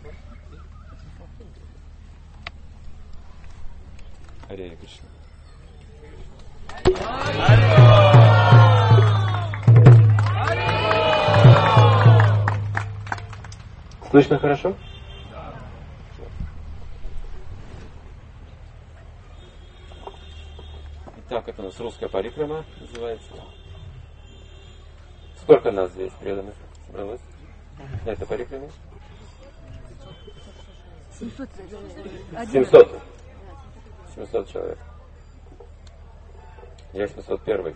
Харе Кришна. Слышно хорошо? Итак, это у нас русская парикрама называется. Сколько нас здесь преданных собралось на этой парикраме? 700. 700 человек. Я 701.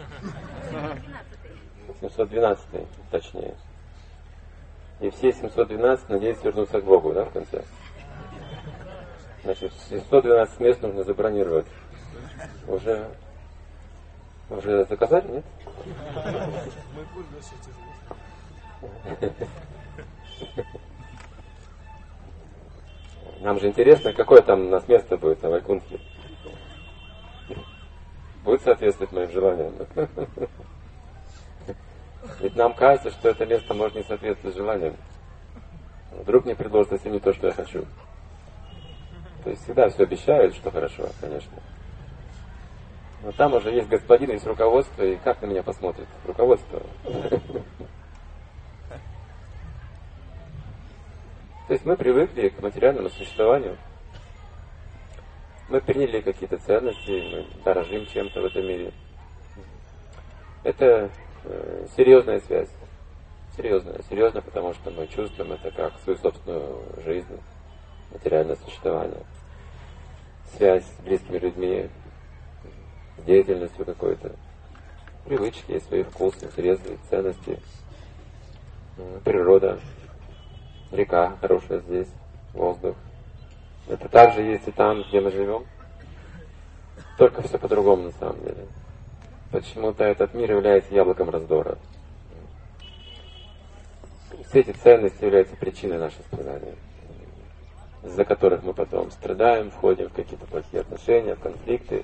712, точнее. И все 712 надеются вернуться к Богу, да, в конце? Значит, 112 мест нужно забронировать. Уже заказали, нет? Нам же интересно, какое там у нас место будет на Вайкунтхе. Будет соответствовать моим желаниям. Ведь нам кажется, что это место может не соответствовать желаниям. Вдруг мне предложат совсем не то, что я хочу. То есть всегда все обещают, что хорошо, конечно. Но там уже есть господин, есть руководство, и как на меня посмотрит руководство? То есть мы привыкли к материальному существованию. Мы приняли какие-то ценности, мы дорожим чем-то в этом мире. Это серьезная связь. Серьезная, потому что мы чувствуем это как свою собственную жизнь, материальное существование. Связь с близкими людьми, с деятельностью какой-то. Привычки, свои вкусы, интересы, ценности. Природа. Река хорошая здесь, воздух. Это также есть и там, где мы живем. Только все по-другому на самом деле. Почему-то этот мир является яблоком раздора. Все эти ценности являются причиной наших страданий, из-за которых мы потом страдаем, входим в какие-то плохие отношения, в конфликты.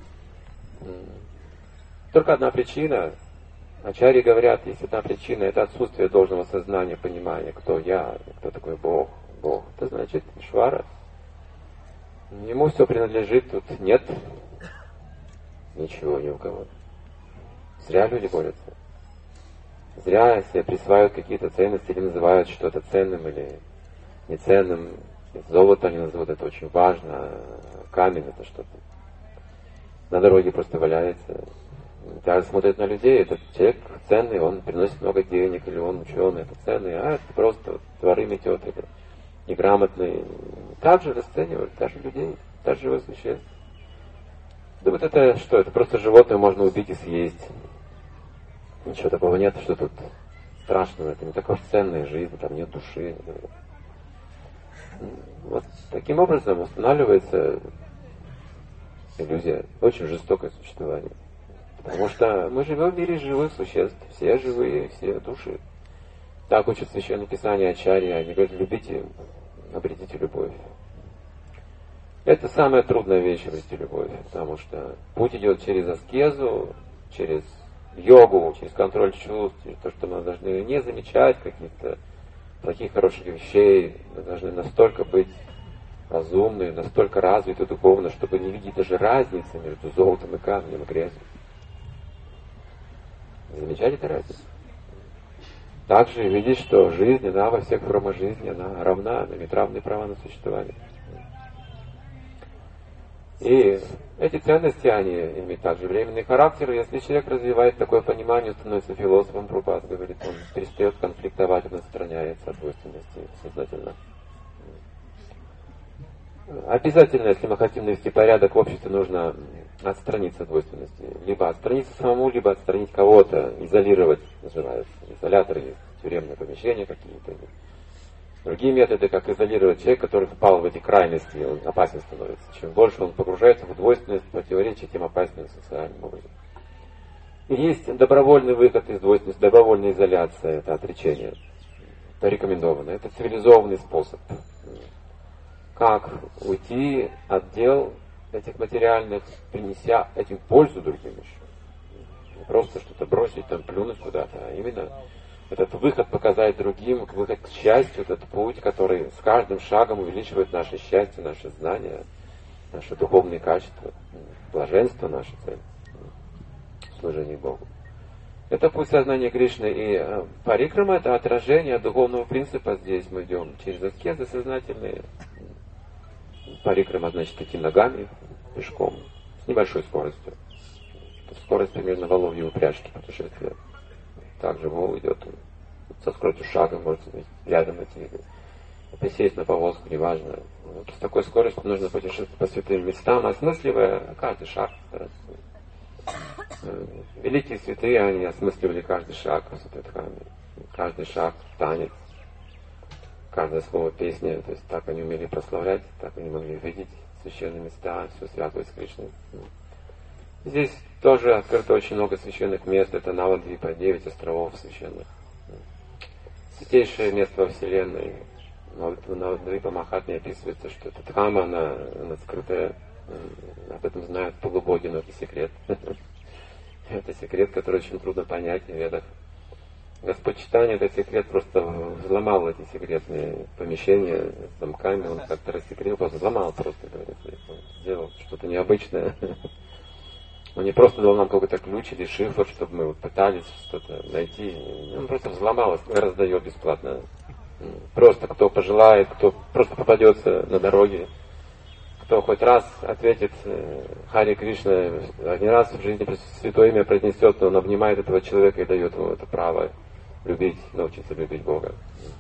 Только одна причина. Ачарьи говорят, есть одна причина, это отсутствие должного сознания, понимания, кто я, кто такой Бог. Бог, это значит Ишвара. Ему все принадлежит, тут нет ничего ни у кого. Зря люди борются. Зря себе присваивают какие-то ценности или называют что-то ценным или неценным. Золото они назовут, это очень важно. Камень это что-то. На дороге просто валяется. Даже смотрят на людей, этот человек ценный, он приносит много денег, или он ученый, это ценный, а это просто дворы метет, или неграмотный. Так же расценивают даже людей, даже живых существ. Да вот это что? Это просто животное можно убить и съесть. Ничего такого нет, что тут страшного, это не такая уж ценная жизнь, там нет души. Вот таким образом устанавливается иллюзия, очень жестокое существование. Потому что мы живем в мире живых существ, все живые, все души. Так учат Священное Писание Ачарьи, они говорят, любите, обретите любовь. Это самая трудная вещь, обрести любовь, потому что путь идет через аскезу, через йогу, через контроль чувств, через то, что мы должны не замечать каких-то плохих, хороших вещей, мы должны настолько быть разумны, настолько развиты духовно, чтобы не видеть даже разницы между золотом и камнем и грязью. Замечать эту разницу. Также видеть, что жизнь, она во всех формах жизни, она равна, она имеет равные права на существование. И эти ценности, они имеют также временный характер. Если человек развивает такое понимание, становится философом, Прабхупада говорит, он перестает конфликтовать, он отстраняется от двойственности сознательно. Обязательно, если мы хотим навести порядок в обществе, нужно отстраниться от двойственности. Либо отстраниться самому, либо отстранить кого-то, изолировать, называется. Изоляторы есть, тюремные помещения какие-то. Другие методы, как изолировать человека, который впал в эти крайности, он опасен становится. Чем больше он погружается в двойственность, противоречие, тем опаснее социальным образом. И есть добровольный выход из двойственности, добровольная изоляция, это отречение. Это рекомендовано. Это цивилизованный способ. Как уйти от дел этих материальных, принеся этим пользу другим еще. Не просто что-то бросить, там, плюнуть куда-то, а именно этот выход показать другим, выход к счастью, этот путь, который с каждым шагом увеличивает наше счастье, наше знание, наши духовные качества, блаженство наше цель, служение Богу. Это путь сознания Кришны. И парикрама — это отражение духовного принципа. Здесь мы идем через аскезы сознательные. Парикрама значит идти ногами, пешком, с небольшой скоростью. Скорость примерно воловьей упряжки путешествия. Также вол идет со скоростью шага, может быть, рядом идти. Присесть на повозку, неважно. С такой скоростью нужно путешествовать по святым местам, осмысливая каждый шаг. Великие святые, они осмысливали каждый шаг в Сатвидхаме. Каждый шаг, танец, каждое слово песни. То есть так они умели прославлять, так они могли видеть священные места, все связывать с Кришной. Здесь тоже открыто очень много священных мест. Это Навадвипа, 9 островов священных. Святейшее место во Вселенной. Навадвипа Махатме описывается, что это Дхама, она скрытая. Об этом знают полубоги, но это секрет. Это секрет, который очень трудно понять в ведах. Господь Чайтанья этот секрет просто взломал эти секретные помещения с замками. Он как-то рассекретил, просто взломал просто, говорится. Он сделал что-то необычное. Он не просто дал нам какой-то ключ или шифр, чтобы мы пытались что-то найти. Он просто взломал и раздает бесплатно. Просто кто пожелает, кто просто попадется на дороге, кто хоть раз ответит Харе Кришна, один раз в жизни святое имя произнесет, но он обнимает этого человека и дает ему это право любить, научиться любить Бога.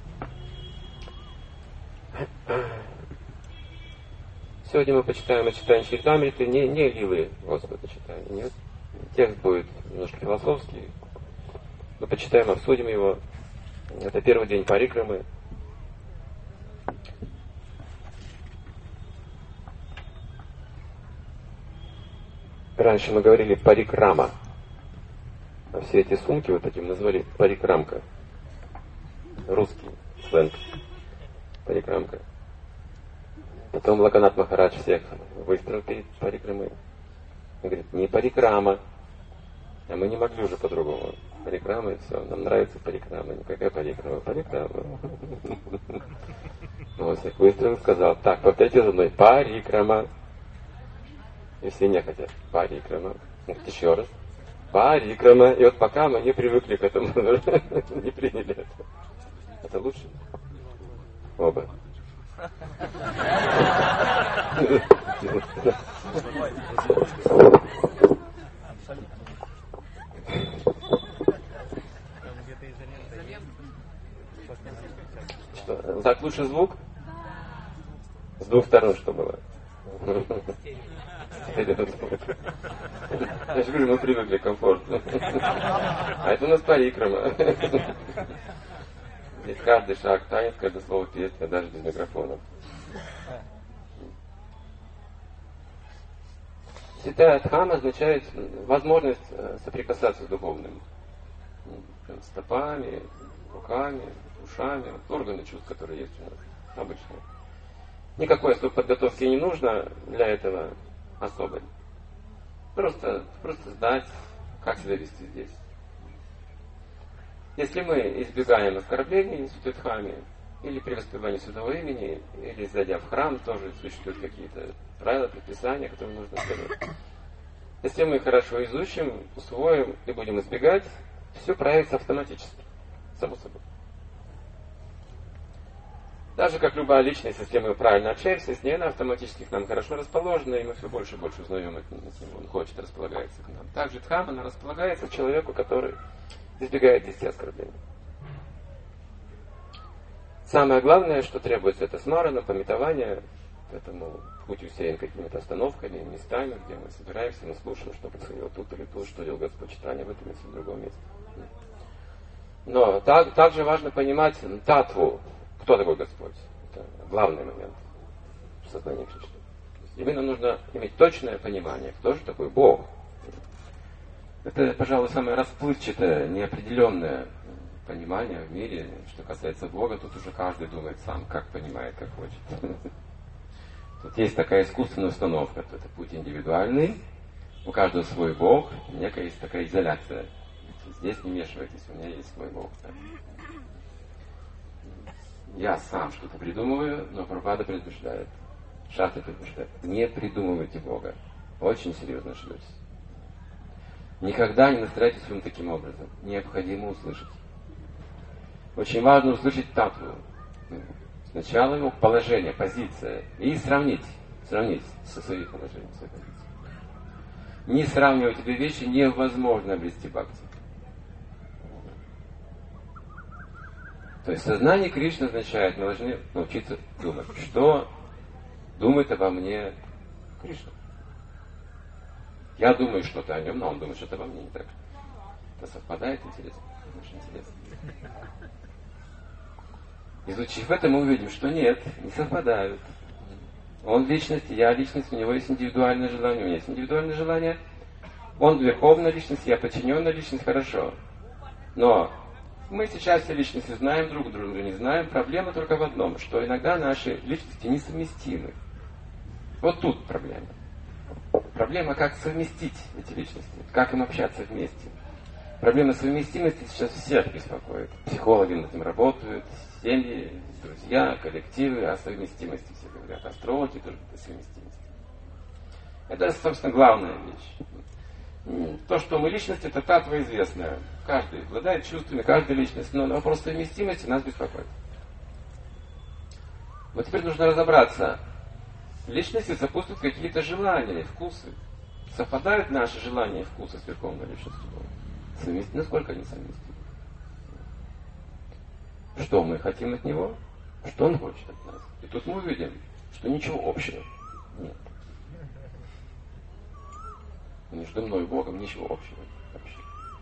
Сегодня мы почитаем о читании Чаритамриты, не лилы Господа читания, нет. Текст будет немножко философский. Мы почитаем, обсудим его. Это первый день парикрамы. Раньше мы говорили парикрама. А все эти сумки вот таким назвали парикрамка. Русский сленг. Парикрамка. Потом Лаканат Махарадж всех выстроил перед парикрамой. Он говорит, не парикрама. А мы не могли уже по-другому. Парикрама и все. Нам нравится парикрама. Никакая парикрама. Парикрама. Он всех выстроил и сказал, так, повторите за мной. Парикрама. И все не хотят. Парикрама. Еще раз. Парикрама. И вот пока мы не привыкли к этому, не приняли это. Это лучше? Оба. Что? Так лучше звук? С двух сторон что было? Я же говорю, мы привыкли к комфорту. А это у нас парикрама. Здесь каждый шаг танец, каждое слово песня, даже без микрофона. Святая Дхама означает возможность соприкасаться с духовным. Стопами, руками, ушами, органы чувств, которые есть у нас обычно. Никакой особой подготовки не нужно для этого особой. Просто знать, как себя вести здесь. Если мы избегаем оскорблений в Святой Дхаме, или при воспевании святого имени, или зайдя в храм, тоже существуют какие-то правила, предписания, которые нужно следовать. Если мы хорошо изучим, усвоим и будем избегать, все проявится автоматически, само собой. Даже как любая личность, если мы правильно общаемся с ней, она автоматически к нам хорошо расположена, и мы все больше и больше узнаем, он хочет, располагается к нам. Также Дхама, она располагается к человеку, который избегает 10 оскорблений. Самое главное, что требуется, это смарана, памятование. Поэтому путь усеян какими-то остановками, местами, где мы собираемся, мы слушаем, что происходило тут или тут, что делал Господь Чайтанья в этом месте, в другом месте. Но также важно понимать татву, кто такой Господь. Это главный момент в сознании Кришны. Именно нужно иметь точное понимание, кто же такой Бог. Это, пожалуй, самое расплывчатое, неопределенное понимание в мире. Что касается Бога, тут уже каждый думает сам, как понимает, как хочет. Тут есть такая искусственная установка, это путь индивидуальный, у каждого свой Бог, некая есть такая изоляция. здесь не вмешивайтесь, у меня есть мой Бог. Да? Я сам что-то придумываю, но Прабхупада предупреждает. Шастра предупреждает. Не придумывайте Бога. Очень серьезно ошибетесь. Никогда не настраивайтесь в нем таким образом. Необходимо услышать. Очень важно услышать татву. Сначала его положение, позиция. И сравнить со своим положением, своей позицией. Не сравнивать эти вещи невозможно обрести бхакти. То есть сознание Кришны означает, мы должны научиться думать, что думает обо мне Кришна. Я думаю что-то о нем, но он думает что-то обо мне, не так. Это совпадает, интересно? Очень интересно. Изучив это, мы увидим, что нет, не совпадают. Он личность, я личность, у него есть индивидуальное желание, у меня есть индивидуальное желание. Он верховная личность, я подчиненная личность, хорошо. Но мы сейчас все личности знаем, друг друга не знаем. Проблема только в одном, что иногда наши личности несовместимы. Вот тут проблема. Проблема, как совместить эти личности, как им общаться вместе. Проблема совместимости сейчас всех беспокоит. Психологи над этим работают, семьи, друзья, коллективы о совместимости все говорят. Астрологи тоже о совместимости. Это, собственно, главная вещь. То, что мы личность, это татва известная. Каждый обладает чувствами, каждая личность. Но вопрос совместимости нас беспокоит. Вот теперь нужно разобраться. Личности сопутствуют какие-то желания, вкусы. Совпадают наши желания и вкусы с верховной личностью Бога? Насколько они совместимы? Что мы хотим от Него? Что Он хочет от нас? И тут мы увидим, что ничего общего нет. Между мной и Богом ничего общего вообще.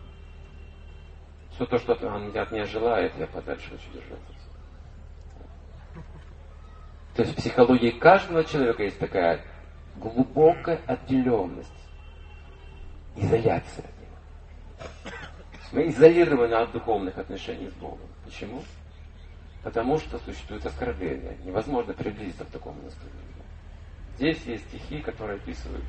Все то, что Он от меня желает, я подальше хочу держаться. То есть в психологии каждого человека есть такая глубокая отделенность, изоляция от Него. Мы изолированы от духовных отношений с Богом. Почему? Потому что существует оскорбление. Невозможно приблизиться к такому настроению. Здесь есть стихи, которые описывают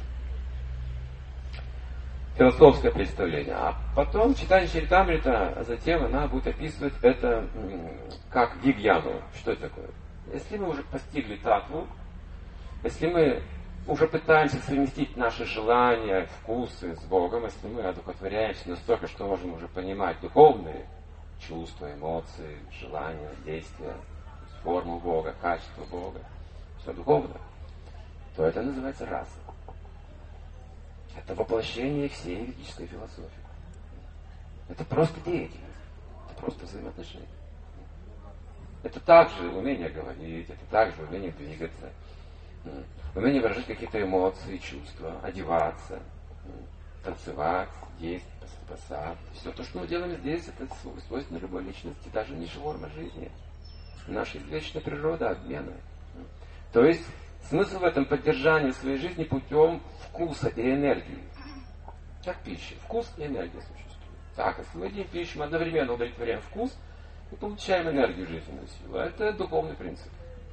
философское представление. А потом читание Чаритамрита, а затем она будет описывать это как вигьяну. Что это такое? Если мы уже постигли татву, если мы уже пытаемся совместить наши желания, вкусы с Богом, если мы одухотворяемся настолько, что можем уже понимать духовные чувства, эмоции, желания, действия, форму Бога, качество Бога, все духовно, то это называется раса. Это воплощение всей ведической философии. Это просто деятельность, это просто взаимоотношения. Это также умение говорить, это также умение двигаться, умение выражать какие-то эмоции, чувства, одеваться, танцевать, есть, спасать. Все то, что мы делаем здесь, это свойственно любой личности, даже низшая форма жизни. Наша извечная природа обмена. То есть смысл в этом поддержании своей жизни путем вкуса и энергии. Как пища. Вкус и энергия существуют. Так, если мы едим пищу, мы одновременно удовлетворяем вкус и получаем энергию, жизненную силу. Это духовный принцип.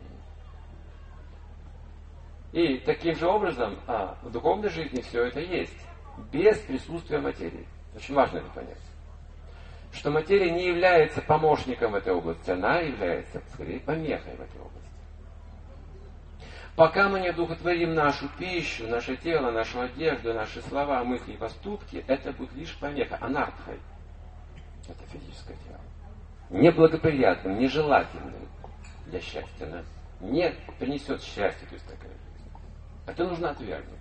И таким же образом в духовной жизни все это есть. Без присутствия материи. Очень важно это понять. Что материя не является помощником в этой области, она является, скорее, помехой в этой области. Пока мы не одухотворим нашу пищу, наше тело, нашу одежду, наши слова, мысли и поступки, это будет лишь помеха, анартхой. Это физическое тело. Неблагоприятным, нежелательным для счастья. Не принесет счастья, то есть такая жизнь. Это нужно отвергнуть.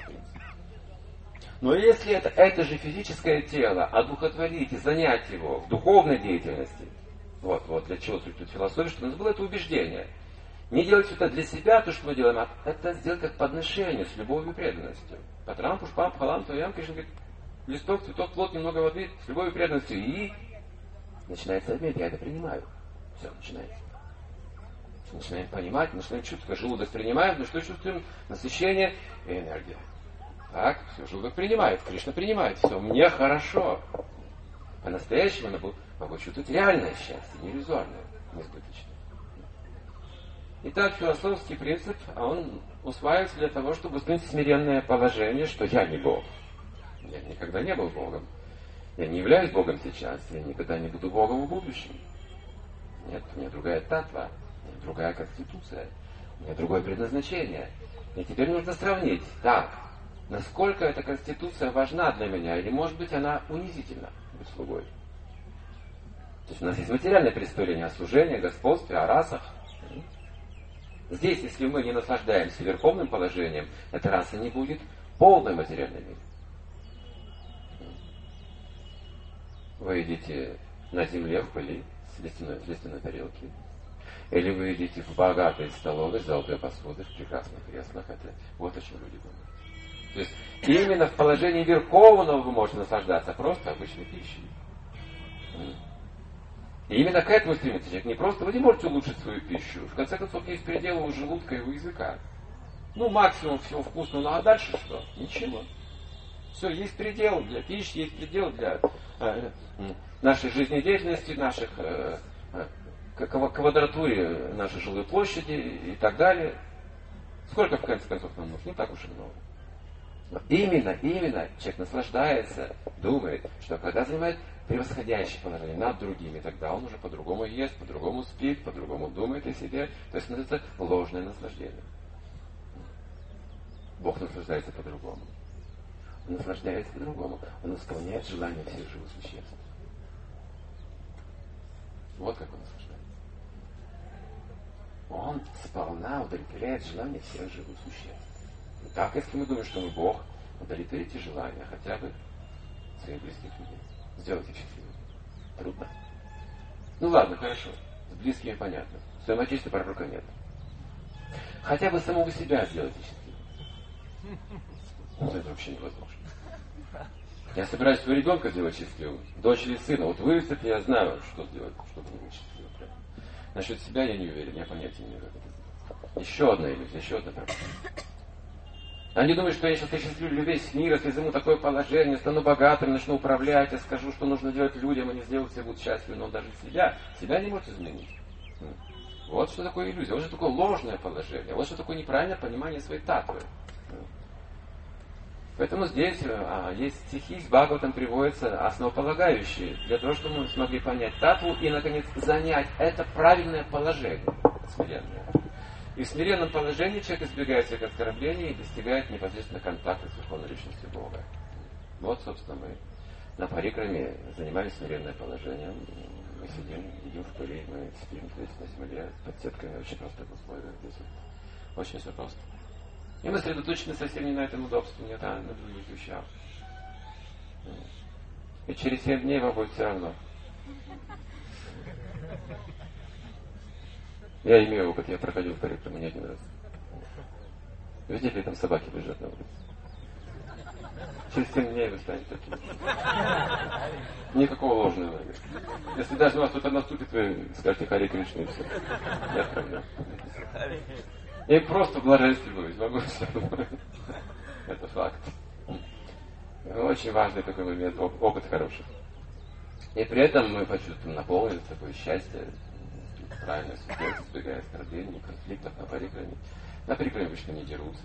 Но если это же физическое тело одухотворить и занять его в духовной деятельности, вот для чего существует философия, что у нас было это убеждение. Не делать это для себя, то, что мы делаем, а это сделать как подношение, с любовью и преданностью. Патрам, пушпам, пхалам, твоям, Кришна говорит, листок, цветок, плод, немного воды, с любовью и преданностью. И начинается обмен, я это принимаю. Все, начинается. Начинаем понимать, начинаем чувствовать, желудок принимает, но что чувствуем? Насыщение и энергия. Так, все, желудок принимает, Кришна принимает, все, мне хорошо. По-настоящему я могу чувствовать реальное счастье, не иллюзорное, несбыточное. Итак, философский принцип, он усваивается для того, чтобы установить смиренное положение, что я не Бог. Я никогда не был Богом. Я не являюсь Богом сейчас, я никогда не буду Богом в будущем. Нет, у меня другая татва, у меня другая конституция, у меня другое предназначение. И теперь нужно сравнить, так, насколько эта конституция важна для меня, или может быть она унизительна быть слугой. То есть у нас есть материальное представление о служении, о господстве, о расах. Здесь, если мы не наслаждаемся верховным положением, эта раса не будет полной материальной мире. Вы едите на земле в пыли с листяной тарелки. Или вы едите в богатой столовой с золотой посудой, в прекрасных креслах. Это вот о чем люди думают. То есть именно в положении верховного вы можете наслаждаться просто обычной пищей. И именно к этому стремится человек. Не просто вы не можете улучшить свою пищу. В конце концов, есть пределы у желудка и у языка. Ну, максимум всего вкусного, ну а дальше что? Ничего. Все, есть предел для пищи, есть предел для нашей жизнедеятельности, наших квадратуре нашей жилой площади и так далее. Сколько, в конце концов, нам нужно? Не так уж и много. Но именно человек наслаждается, думает, что когда занимает превосходящее положение над другими, тогда он уже по-другому ест, по-другому спит, по-другому думает о себе. То есть это ложное наслаждение. Бог наслаждается по-другому. Он наслаждается по-другому. Он исполняет желания всех живых существ. Вот как он наслаждается. Он сполна удовлетворяет желания всех живых существ. И так, если мы думаем, что мы Бог, удовлетворите желания хотя бы своих близких людей. Сделайте их счастливыми. Трудно. Ну ладно, хорошо. С близкими понятно. В своем отечестве пророка нет. Хотя бы самого себя сделайте счастливым. Ну, это вообще невозможно. Я собираюсь своего ребенка сделать счастливым, дочь или сына. Вот вырастет, я знаю, что сделать, чтобы он был счастливым. Насчет себя я не уверен, я понятия не имею, как это сделать. Еще одна иллюзия, еще одна проблема. Они думают, что я сейчас осчастливлю весь мир, если займу такое положение, стану богатым, начну управлять, я скажу, что нужно делать людям, они сделают, все будут счастливы, но даже себя не может изменить. Вот что такое иллюзия, вот что такое ложное положение, вот что такое неправильное понимание своей татвы. Поэтому здесь есть стихи, с Бхагаватам приводятся основополагающие, для того, чтобы мы смогли понять татву и, наконец, занять это правильное положение, смиренное. И в смиренном положении человек избегает всех оскорблений и достигает непосредственно контакта с Верховной Личностью Бога. Вот, собственно, мы на парикраме занимали смиренное положение. Мы сидим, едим в пыли, мы спим здесь на земле под сетками, очень простых условиях. Здесь вот очень все просто. И мы сосредоточены совсем не на этом удобстве, не на других вещах. И через 7 дней вам будет все равно. Я имею опыт, я проходил в парикраму не один раз. Видели, там собаки бежат на улице. Через 7 дней вы станете таким. Никакого ложного. Если даже у вас кто-то наступит, вы скажете Харе Кришна и все. Я отправляю. Я просто в блаженстве буду, могу все. Это факт. Очень важный такой момент, опыт хороший. И при этом мы почувствуем наполненность, такое счастье, правильно судьбу, избегая оскорблений, конфликтов на парикраме. На парикраме обычно не дерутся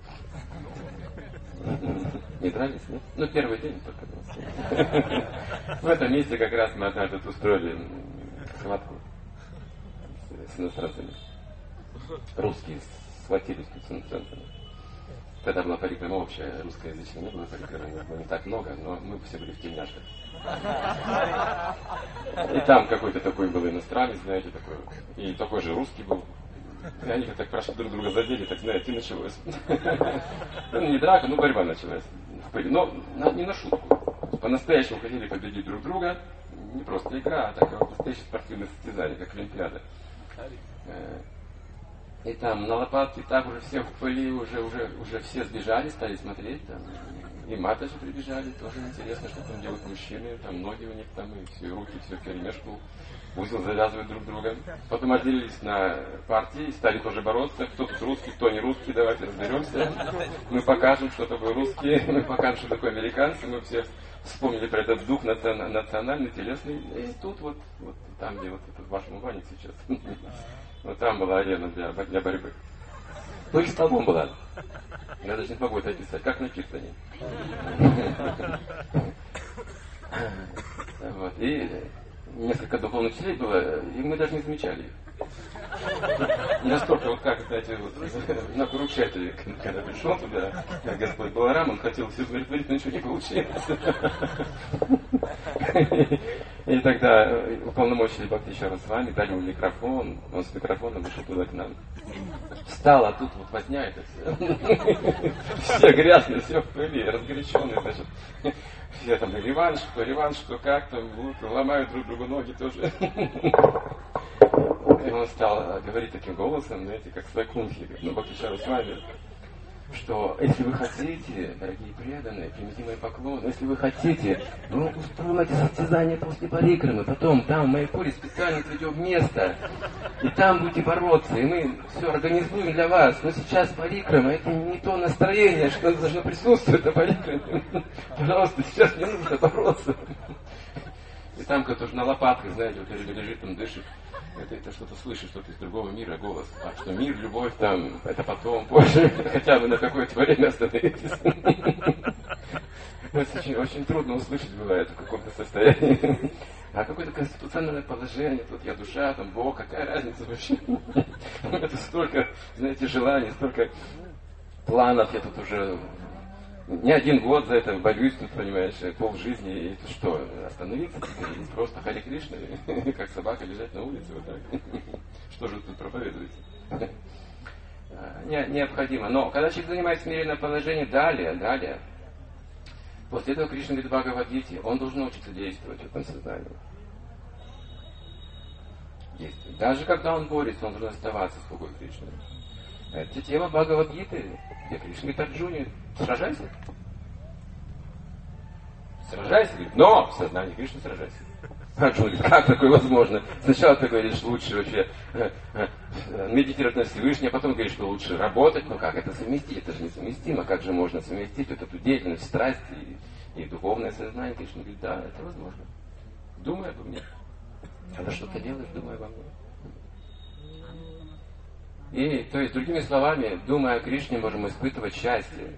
никогда. Не дрались, нет? Ну, первый день только. В этом месте как раз мы однажды устроили схватку с иностранцами. Русские схватились с иностранцами. Тогда была парикрама общая, русскоязычная не было парикрамы, было не так много, но мы все были в тельняшках. И там какой-то такой был иностранец, знаете, такой, и такой же русский был. И они так прошли друг друга задели, так знаете, и началось. Ну, не драка, но борьба началась. Но не на шутку. По-настоящему хотели победить друг друга. Не просто игра, а такое настоящее спортивное состязание, как Олимпиада. И там на лопатке так уже все в пыли, уже все сбежали, стали смотреть. Там. И матуши прибежали, тоже интересно, что там делают мужчины. Там ноги у них там, и все, и руки, все в перемешку. Узел завязывают друг друга. Потом отделились на партии и стали тоже бороться. Кто тут русский, кто не русский, давайте разберемся. Мы покажем, что такое русские, мы покажем, что такое американцы. Мы все вспомнили про этот дух национальный, телесный. И тут вот там, где вот этот ваш умывальник сейчас. Вот там была арена для борьбы. Пыль столбом была. Я даже не могу это описать. Как на Киртане. Вот. И несколько духовных учителей было, и мы даже не замечали их. Настолько вот как, знаете, вот, на Курукшетре, когда пришел туда, Господь Баларам, он хотел все умиротворить, но ничего не получилось. И тогда уполномочили Бхактишара с вами, дали ему микрофон, он с микрофоном вышел туда к нам. Встал, а тут вот возня это все. Все грязные, все в пыли, разгоряченные, значит. Все там реванш, кто как, там ломают друг другу ноги тоже. И он стал говорить таким голосом, знаете, как Сакунхи, как Бхактишара с вами, что если вы хотите, дорогие преданные, примите мои поклоны, если вы хотите, мы устроим эти состязания после парикрамы, потом там в Майяпуре специально отведем место, и там будете бороться, и мы все организуем для вас, но сейчас парикрама, это не то настроение, что должно присутствовать на парикраме. Пожалуйста, сейчас не нужно бороться. И там кто-то уже на лопатках, знаете, вот лежит, там дышит. Это что-то слышит, что-то из другого мира, голос. А что мир, любовь, там, это потом, позже, хотя бы на какое-то время остановитесь. Очень трудно услышать бывает в каком-то состоянии. А какое-то конституционное положение, тут я душа, там Бог, какая разница вообще? Это столько, знаете, желаний, столько планов, я тут уже не один год за это борюсь, тут, понимаешь, полжизни, и тут что, остановиться и просто Харе Кришна, как собака лежать на улице, вот так. Что же тут проповедуете? Необходимо. Но когда человек занимает смиренное положение, далее, после этого Кришна говорит в Бхагавад-гите, он должен научиться действовать в этом сознании. Действовать. Даже когда он борется, он должен оставаться слугой Кришны. Это тема Бхагавад-гиты, где Кришна говорит Арджуне, сражайся. Сражайся, говорит, но в сознании Кришны сражайся. Арджуна говорит, как такое возможно? Сначала ты говоришь, лучше вообще медитировать на Всевышнего, а потом говоришь, что лучше работать. Ну как это совместить? Это же несовместимо. Как же можно совместить вот эту деятельность, страсть и духовное сознание? Кришна говорит, да, это возможно. Думай обо мне. Когда что-то делаешь, думай обо мне. И, то есть, другими словами, думая о Кришне, можем испытывать счастье.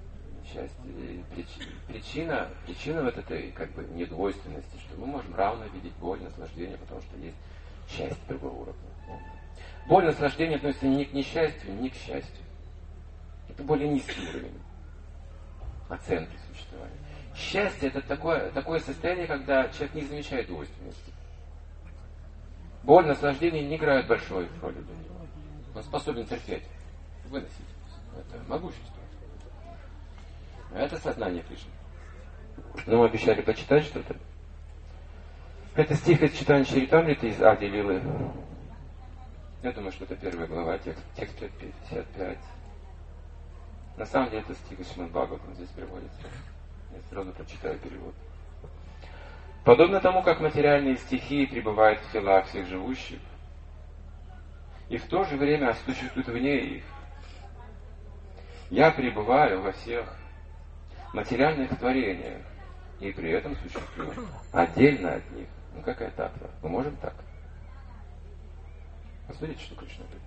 Причина в этой как бы недвойственности, что мы можем равно видеть боль, наслаждение, потому что есть счастье другого уровня. Боль, наслаждение относится не к несчастью, не к счастью. Это более низкий уровень оценки существования. Счастье это такое состояние, когда человек не замечает двойственности. Боль, наслаждение не играют большой роли для него. Он способен терпеть, выносить. Это могущество. Это сознание Кришны. Но мы обещали почитать что-то. Это стих из читания Чаритамриты из Ади Лилы. Я думаю, что это первая глава, текст 55. На самом деле это стих из Шримад Бхагаватам здесь приводится. Я сразу прочитаю перевод. Подобно тому, как материальные стихии пребывают в телах всех живущих, и в то же время существуют вне их, я пребываю во всех материальных творениях, и при этом существую отдельно от них. Ну какая татва? Мы можем так? Посмотрите, что Кришна говорит.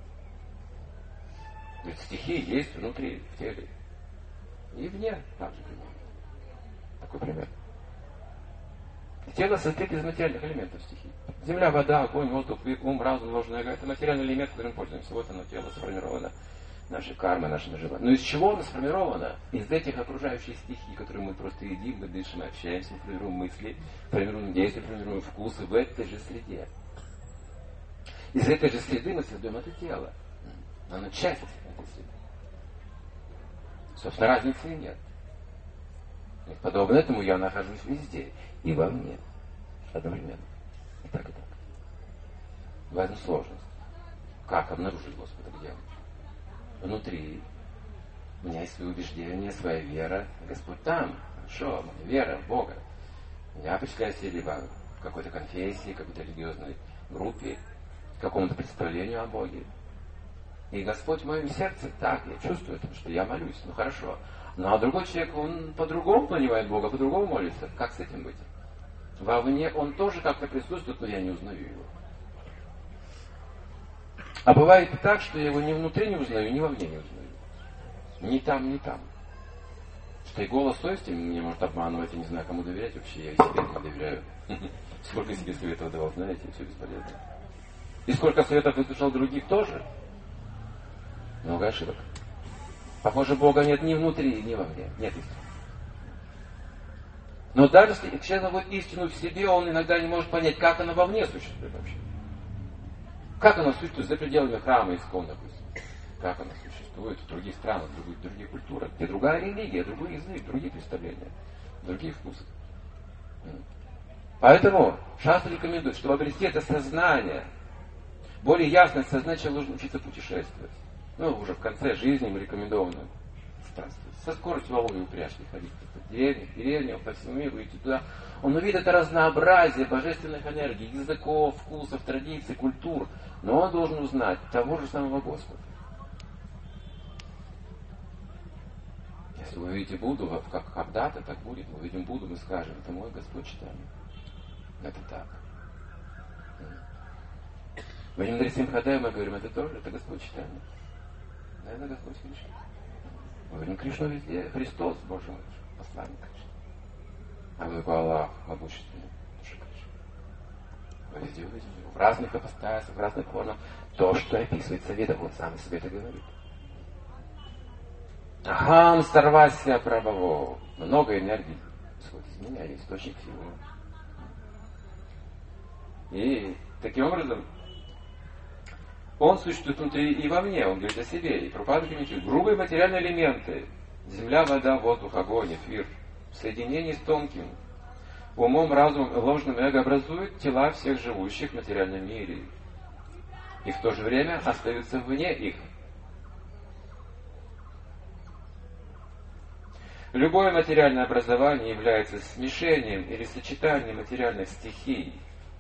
Ведь стихии есть внутри, в теле. И вне также пример. Такой пример. Тело состоит из материальных элементов стихий. Земля, вода, огонь, воздух, ум, разум, ложная эго. Это материальный элемент, которым пользуемся. Вот оно, тело сформировано. Наши кармы, наши желания. Но из чего оно сформировано? Из этих окружающих стихий, которые мы просто едим, мы дышим, общаемся, мы формируем мысли, формируем действия, формируем вкусы в этой же среде. Из этой же среды мы создаем это тело. Оно часть этой среды. Собственно, разницы нет. И подобно этому я нахожусь везде. И во мне. Одновременно. И так, и так. Важна сложность. Как обнаружить Господа, где он? Внутри. У меня есть свои убеждения, своя вера. Господь там. Хорошо, моя вера в Бога. Я причисляю себя либо в какой-то конфессии, какой-то религиозной группе, к какому-то представлению о Боге. И Господь в моем сердце, так, я чувствую это, что я молюсь, ну хорошо. Ну а другой человек, он по-другому понимает Бога, по-другому молится. Как с этим быть? Вовне он тоже как-то присутствует, но я не узнаю его. А бывает и так, что я его ни внутри не узнаю, ни вовне не узнаю. Ни там, ни там. что и голос совести меня может обманывать, я не знаю, кому доверять вообще, я и себе не доверяю. Сколько себе советов давал, знаете, все бесполезно. И сколько советов выслушал других тоже. Много ошибок. Похоже, Бога нет ни внутри, ни во мне. Нет истины. Но даже если человек находит истину в себе, он иногда не может понять, как она во мне существует вообще. Как она существует за пределами храма искон, допустим. Как она существует в других странах, в других культурах, где другая религия, другой язык, другие представления, другие вкусы. Поэтому Шастра рекомендует, чтобы обрести это сознание, более ясное сознание, чем нужно учиться путешествовать. Ну, уже в конце жизни мы рекомендованы со скоростью волны упряжки ходить по деревням, по всему миру, идти туда. Он увидит это разнообразие божественных энергий, языков, вкусов, традиций, культур. Но он должен узнать того же самого Господа. Если вы увидите Будду, как когда-то так будет, мы увидим Будду, мы скажем, это мой Господь читаемый. Это так. Мы видим Нарисимхадева, мы говорим, это тоже, это Господь читаемый. Да, это Господь Кришна. Мы видим Кришну везде, Христос, Божий мой, посланник Кришны. А вы такой Аллах, могущественный, душа Кришны. Вы везде увидим его, в разных апостасях, в разных формах. То, что описывается в Ведах, он сам себе это говорит. Ахам сарвася прабхаво. Много энергии исходит из меня, есть источник силы. И таким образом он существует внутри и во мне, он говорит о себе. И Прабхупада комментирует: грубые материальные элементы, земля, вода, воздух, огонь, эфир, в соединении с тонким умом, разумом и ложным эго образуют тела всех живущих в материальном мире. И в то же время остаются вне их. Любое материальное образование является смешением или сочетанием материальных стихий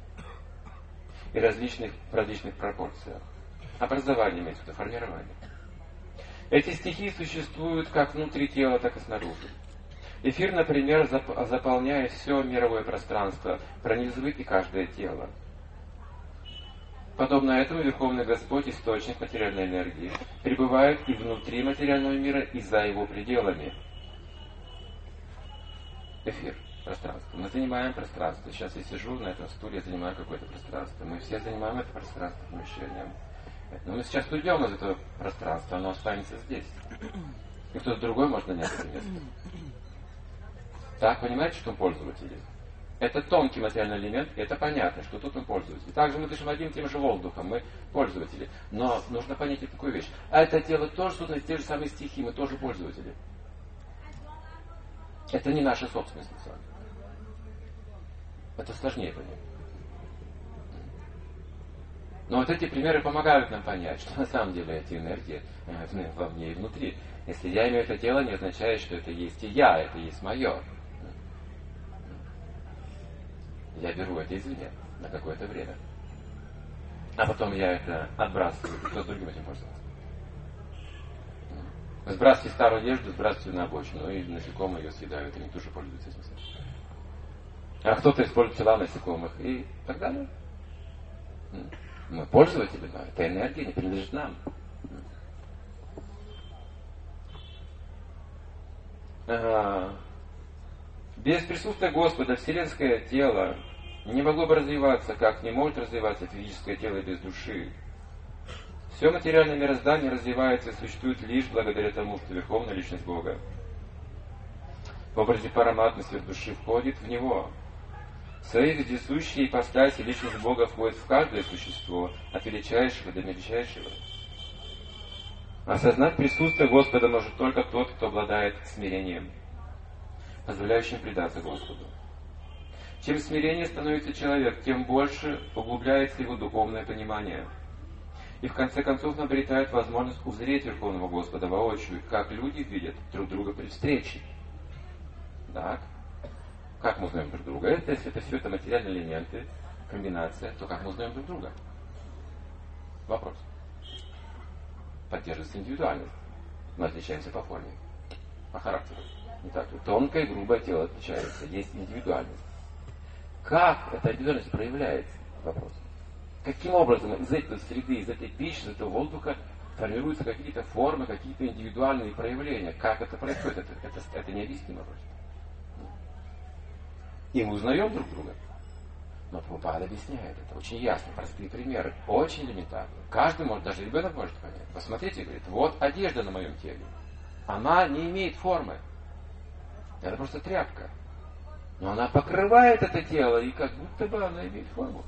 и различных пропорциях. Образование имеется в виду, формирование. Эти стихии существуют как внутри тела, так и снаружи. Эфир, например, заполняя все мировое пространство, пронизывает и каждое тело. Подобно этому Верховный Господь, источник материальной энергии, пребывает и внутри материального мира, и за его пределами. Эфир, пространство. Мы занимаем пространство. Сейчас я сижу на этом стуле, я занимаю какое-то пространство. Мы все занимаем это пространство помещением. Но мы сейчас уйдем из этого пространства, оно останется здесь. И кто-то другой может нанять это место. Так, понимаете, что он пользователь? Это тонкий материальный элемент, и это понятно, что тут он пользователь. Также мы дышим одним и тем же воздухом, мы пользователи. Но нужно понять и такую вещь. А это тело тоже создано из те же самые стихии, мы тоже пользователи. Это не наша собственность, на самом деле. Это сложнее понять. Но вот эти примеры помогают нам понять, что на самом деле эти энергии во мне и внутри. Если я имею это тело, не означает, что это есть и я, это есть мое. Я беру это извне на какое-то время. А потом я это отбрасываю, и кто с другим этим пользуется. Сбрасывайте старую одежду, сбрасывайте на обочину, и насекомые ее съедают, и они тоже пользуются этим. А кто-то использует тела насекомых и так далее. Мы пользователи, но эта энергия не принадлежит нам. Без присутствия Господа вселенское тело не могло бы развиваться, как не может развиваться физическое тело без души. Все материальное мироздание развивается и существует лишь благодаря тому, что Верховная Личность Бога в образе параматмы сверхдуши входит в него. В своей вездесущей ипостаси Личность Бога входит в каждое существо, от величайшего до мельчайшего. Осознать присутствие Господа может только тот, кто обладает смирением, позволяющим предаться Господу. Чем смирение становится человек, тем больше углубляется его духовное понимание. И в конце концов он обретает возможность узреть Верховного Господа воочию, как люди видят друг друга при встрече. Так. Как мы узнаем друг друга? Если это все это материальные элементы, комбинация, то как мы узнаем друг друга? Вопрос. Поддерживается индивидуальность. Мы отличаемся по форме, по характеру. Не так ли? Тонкое и грубое тело отличается. Есть индивидуальность. Как эта индивидуальность проявляется? Вопрос. Каким образом из этой среды, из этой пищи, из этого воздуха формируются какие-то формы, какие-то индивидуальные проявления. Как это происходит? Это необъяснимо просто. И мы узнаем друг друга. Но Прабхупада объясняет это очень ясно, простые примеры, очень элементарно. Каждый может, даже ребенок может понять. Посмотрите, говорит, вот одежда на моем теле. Она не имеет формы. Это просто тряпка. Но она покрывает это тело, и как будто бы она имеет форму.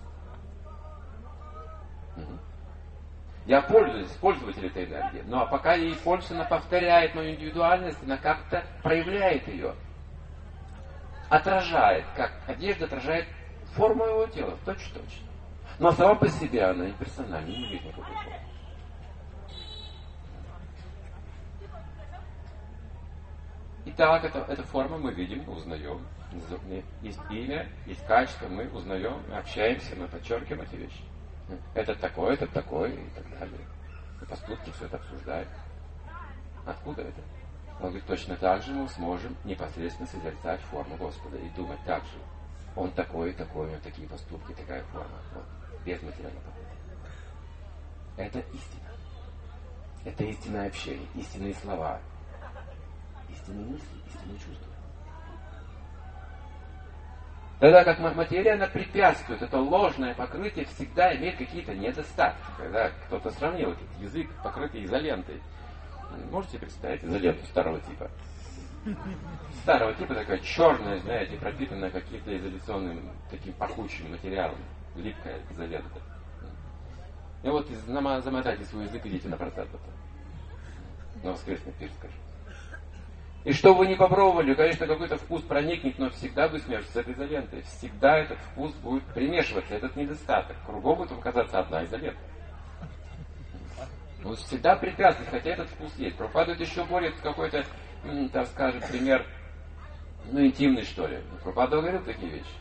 Я пользуюсь, пользователь этой энергии. Но пока я ей пользуюсь, она повторяет мою индивидуальность, она как-то проявляет ее. Отражает, как одежда отражает форму его тела, точно-точно. Но сама по себе она не персональна, не имеет никакой формы. Итак, эта форма мы видим, мы узнаем. Есть имя, есть качество, мы узнаем, мы общаемся, мы подчеркиваем эти вещи. Этот такой, и так далее. И поступки все это обсуждаем. Откуда это? Он говорит, точно так же мы сможем непосредственно созерцать форму Господа и думать так же. Он такой, у него такие поступки, такая форма. Вот, без материального покоя. Это истина. Это истинное общение, истинные слова, истинные мысли, истинные чувства. Тогда как материя, она препятствует, это ложное покрытие всегда имеет какие-то недостатки. Когда кто-то сравнил этот язык, покрытый изолентой. Можете представить изоленту старого типа? Старого типа такая черная, знаете, пропитанная каким-то изоляционным, таким пахучим материалом. Липкая изолента. И вот замотайте свой язык, идите на процент потом. На воскресный пир, скажем. И что вы не попробовали, конечно, какой-то вкус проникнет, но всегда вы смеешься с этой изолентой. Всегда этот вкус будет примешиваться, этот недостаток. Кругом будет вам казаться одна изолента. Вот всегда препятствует, хотя этот вкус есть. Прабхупада еще более какой-то, так скажем, пример, интимный, что ли. Прабхупада говорил такие вещи.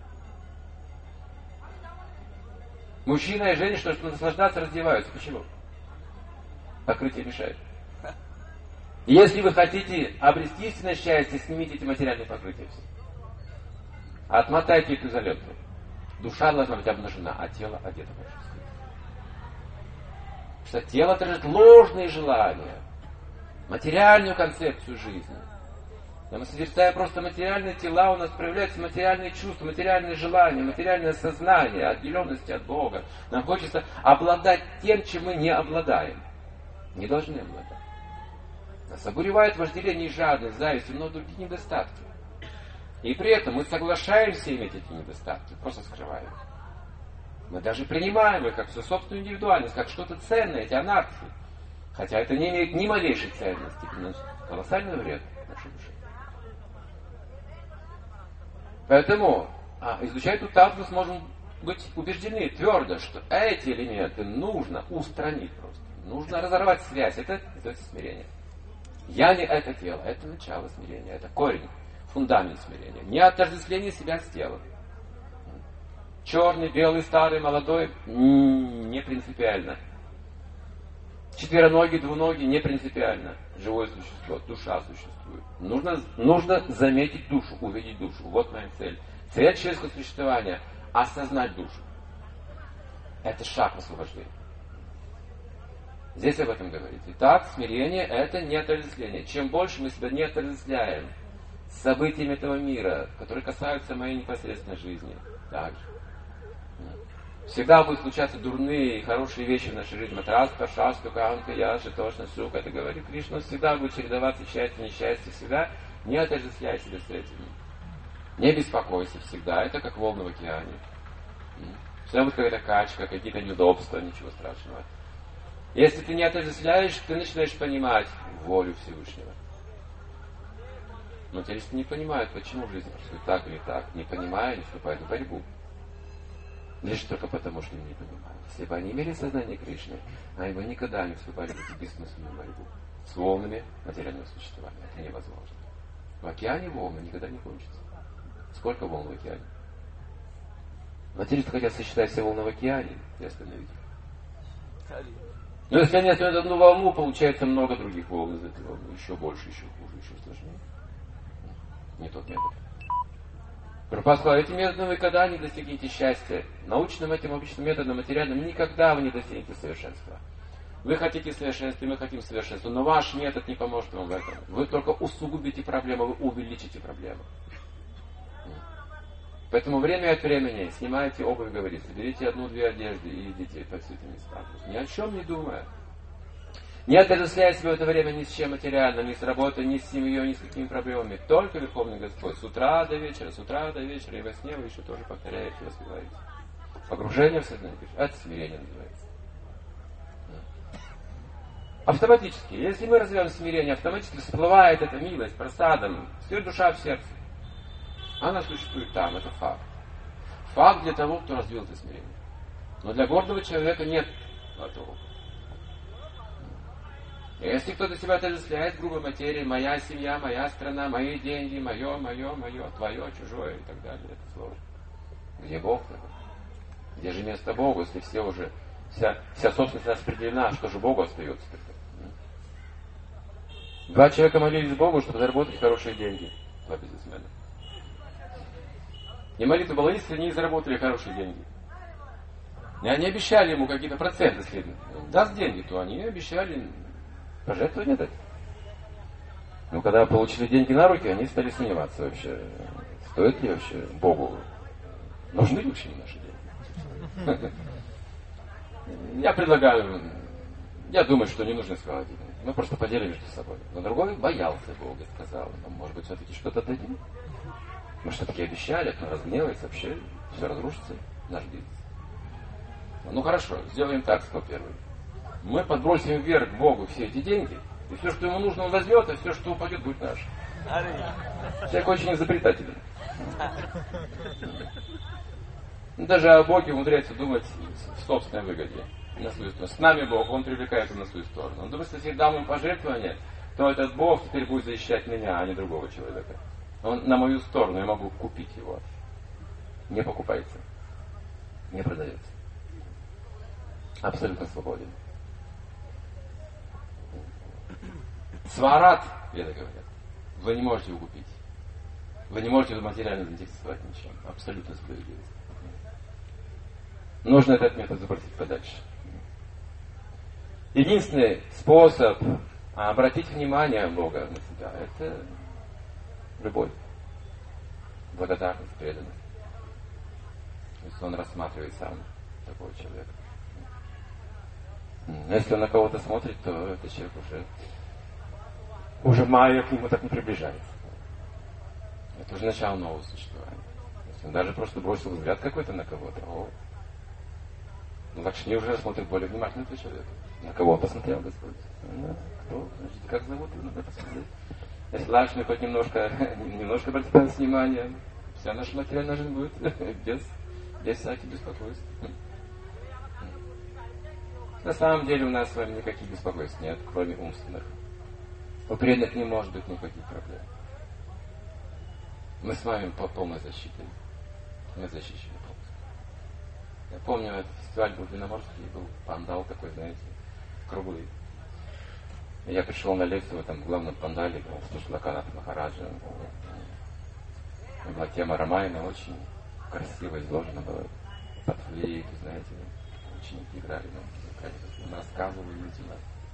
Мужчина и женщина, чтобы наслаждаться, раздеваются. Почему? Покрытие мешает. Если вы хотите обрести истинное счастье, снимите эти материальные покрытия все. Отмотайте эту изоленту. Душа должна быть обнажена, а тело одето божественно. Потому что тело отражает ложные желания, материальную концепцию жизни. Когда мы созерцаем просто материальные тела, у нас проявляются материальные чувства, материальные желания, материальное сознание, отделенности от Бога. Нам хочется обладать тем, чем мы не обладаем. Не должны обладать. Нас обуревает вожделение и жадность, зависть и много других недостатков. И при этом мы соглашаемся иметь эти недостатки, просто скрываем. Мы даже принимаем их как свою собственную индивидуальность, как что-то ценное, эти анархии. Хотя это не имеет ни малейшей ценности, приносит колоссальный вред нашей душе. Поэтому, изучая эту тактику, мы сможем быть убеждены твердо, что эти элементы нужно устранить просто. Нужно разорвать связь. Это называется смирение. Я не это тело, это начало смирения, это корень, фундамент смирения. Не отождествление себя с телом. Черный, белый, старый, молодой, не принципиально. Четвероногий, двуногий, не принципиально. Живое существо, душа существует. Нужно заметить душу, увидеть душу. Вот моя цель. Цель человеческого существования – осознать душу. Это шаг в освобождение. Здесь об этом говорится. Итак, смирение – это не отождествление. Чем больше мы себя не отождествляем с событиями этого мира, которые касаются моей непосредственной жизни, также. Всегда будут случаться дурные и хорошие вещи в нашей жизни. Матраска, шасту, канка, яши, тошна, сука. Это говорит Кришна. Всегда будет чередоваться счастье, несчастье. Всегда не отождествляй себя с этим. Не беспокойся всегда. Это как волны в океане. Всегда будет какая-то качка, какие-то неудобства, ничего страшного. Если ты не отождествляешь, ты начинаешь понимать волю Всевышнего. Но материалисты не понимают, почему жизнь происходит так или так. Не понимая, не вступают в борьбу. Лишь только потому, что они не понимают. Если бы они имели сознание Кришны, они бы никогда не вступали в эту бессмысленную борьбу с волнами материального существования. Это невозможно. В океане волны никогда не кончатся. Сколько волн в океане? Материалисты хотят сосчитать все волны в океане и остановить их. Но если они остановят одну волну, получается много других волн из этой волны. Еще больше, еще хуже, еще сложнее. Не тот метод. Прабхупада сказал, этим методом вы никогда не достигнете счастья. Научным этим обычным методом, материальным, никогда вы не достигнете совершенства. Вы хотите совершенства, мы хотим совершенства, но ваш метод не поможет вам в этом. Вы только усугубите проблему, вы увеличите проблему. Поэтому время от времени снимайте обувь, говорится, берите 1-2 одежды и идите по всем этим местам. Ни о чем не думая. Не отождествляя себя в это время ни с чем материальным, ни с работой, ни с семьей, ни с какими проблемами. Только Верховный Господь. С утра до вечера, и во сне вы еще тоже повторяете, воспеваете. Погружение в сознание, это смирение называется. Автоматически, если мы развиваем смирение, автоматически всплывает эта милость, просадом, душа в сердце. Она существует там, это факт. Факт для того, кто развил это смирение. Но для гордого человека нет этого. Если кто-то себя отождествляет в грубой материи, моя семья, моя страна, мои деньги, мое, твое, чужое и так далее, это сложно. Где Бог тогда? Где же место Богу, если все уже, вся собственность распределена, что же Богу остается тогда? 2 человека молились Богу, чтобы заработать хорошие деньги. 2 бизнесмена. И молитва была искренне, и заработали хорошие деньги. И они обещали ему какие-то проценты следуют. Даст деньги, то они обещали пожертвования дать. Но когда получили деньги на руки, они стали сомневаться вообще, стоит ли вообще Богу, нужны ли вообще наши деньги. Я думаю, что не нужно сказать. Мы просто поделим между собой. Но другой боялся Бога, сказал, может быть, все-таки что-то дадим. Мы что таки обещали, он разгневается, вообще все разрушится, наш бизнес. Ну хорошо, сделаем так, сказал первый. Мы подбросим вверх Богу все эти деньги, и все, что ему нужно, он возьмет, а все, что упадет, будет наше. Человек очень изобретателен. Даже о Боге умудряется думать в собственной выгоде. На свою сторону. С нами Бог, Он привлекает его на свою сторону. Он думает, что если дам ему пожертвование, то этот Бог теперь будет защищать меня, а не другого человека. Он на мою сторону, я могу купить его. Не покупается. Не продается. Абсолютно свободен. Сварат, веды говорят, вы не можете его купить. Вы не можете материально заинтересовать ничем. Абсолютно справедливость. Нужно этот метод забросить подальше. Единственный способ обратить внимание Бога на себя, это любовь, благодарность, преданность. Если он рассматривает сам такого человека. Если он на кого-то смотрит, то этот человек уже майя к нему так не приближается. Это уже начало нового существования. Если он даже просто бросил взгляд какой-то на кого-то, Лакшми уже смотрит более внимательно на человека. На кого он посмотрел, Господь? Кто? Значит, как зовут, надо посмотреть. Если Лакшми хоть немножко обратит на внимание, вся наша материальная жизнь будет без всяких беспокойств. На самом деле у нас с вами никаких беспокойств нет, кроме умственных. У преданных не может быть никаких проблем. Мы с вами по полной защите. Мы защищены полностью. Я помню, этот фестиваль был Длинноморский, был пандал такой, знаете, круглый. И я пришел на лекцию в этом главном пандале, слушал Лаканат Махараджа. Была тема Рамайна, очень красиво изложена была. Под флейту, знаете, ученики играли, рассказывали людям.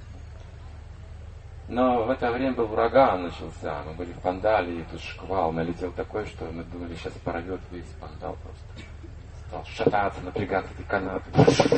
Но в это время был ураган начался, мы были в пандале, и тут шквал налетел такой, что мы думали, сейчас порвет весь пандал просто. Стал шататься, напрягаться, эти канаты.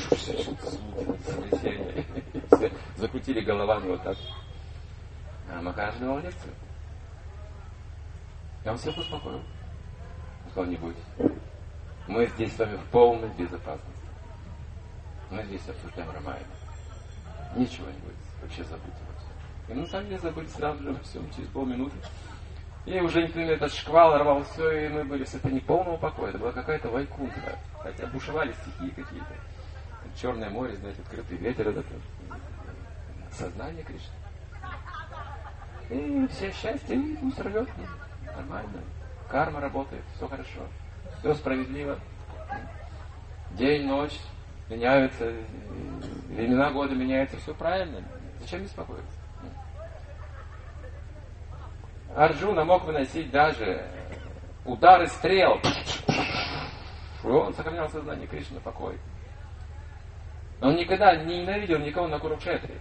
Все закрутили головами вот так. А Махарадж давал лекцию. Я вам всех успокоил. Он сказал, не бойтесь. Мы здесь с вами в полной безопасности. Мы здесь обсуждаем Рамайну. Ничего не будет. Вообще забудьте во всем. И мы на самом деле забыли сразу же во всем, через полминуты. И уже этот шквал рвал все, и мы были в состоянии полного покоя. Это была какая-то вайкунтха. Хотя бушевали стихии какие-то. Черное море, знаете, открытый ветер. Это сознание Кришны. И все счастье, и пусть рвет. Нормально. Карма работает, все хорошо. Все справедливо. День, ночь меняются, времена года меняются, все правильно. Зачем беспокоиться? Арджуна мог выносить даже удары стрел. Он сохранял сознание Кришны, покой. Но он никогда не ненавидел никого на Курукшетре.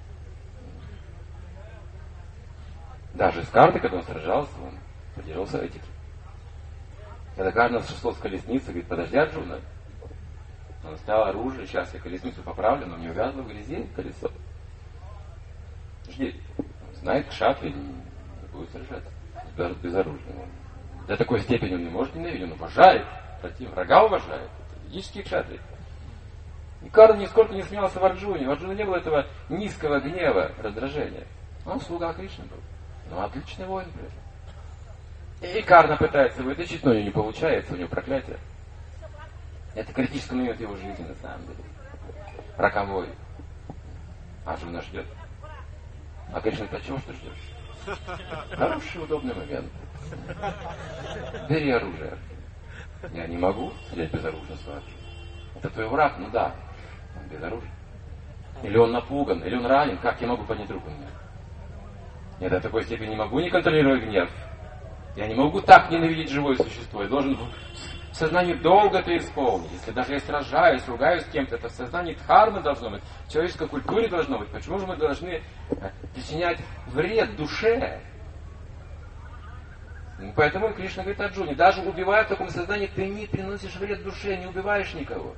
Даже с картой, когда он сражался, он придерживался этики. Когда Карна шло с колесницы, говорит, подожди, Арджуна. Он снял оружие, сейчас я колесницу поправлю, но не увязло в грязи колесо. Жди. Знает, кшатри не будет сражаться. Безоружным. До такой степени он не может ненавидеть, он уважает. Против врага уважает. Это ведический кшатри. И Карна нисколько не смеялся в Арджуне. В Арджуне не было этого низкого гнева, раздражения. Он слуга Кришны был. Ну, отличный воин, блядь. И Карна пытается вытащить, но у него не получается, у него проклятие. Это критический момент его жизни, на самом деле. Роковой. Арджуна ждет. А Кришна, ты чего что ждешь? Хороший, удобный момент. Бери оружие. Я не могу стрелять безоружно с Арджуной. Это твой враг? Ну да. Он безоружен. Или он напуган, или он ранен. Как я могу поднять руку на него? Я до такой степени не могу не контролировать гнев. Я не могу так ненавидеть живое существо. Я должен в сознании долго это исполнить. Если даже я сражаюсь, ругаюсь с кем-то, это в сознании дхармы должно быть, в человеческой культуре должно быть. Почему же мы должны причинять вред душе? Поэтому Кришна говорит Арджуне, даже убивая в таком сознании, ты не приносишь вред душе, не убиваешь никого.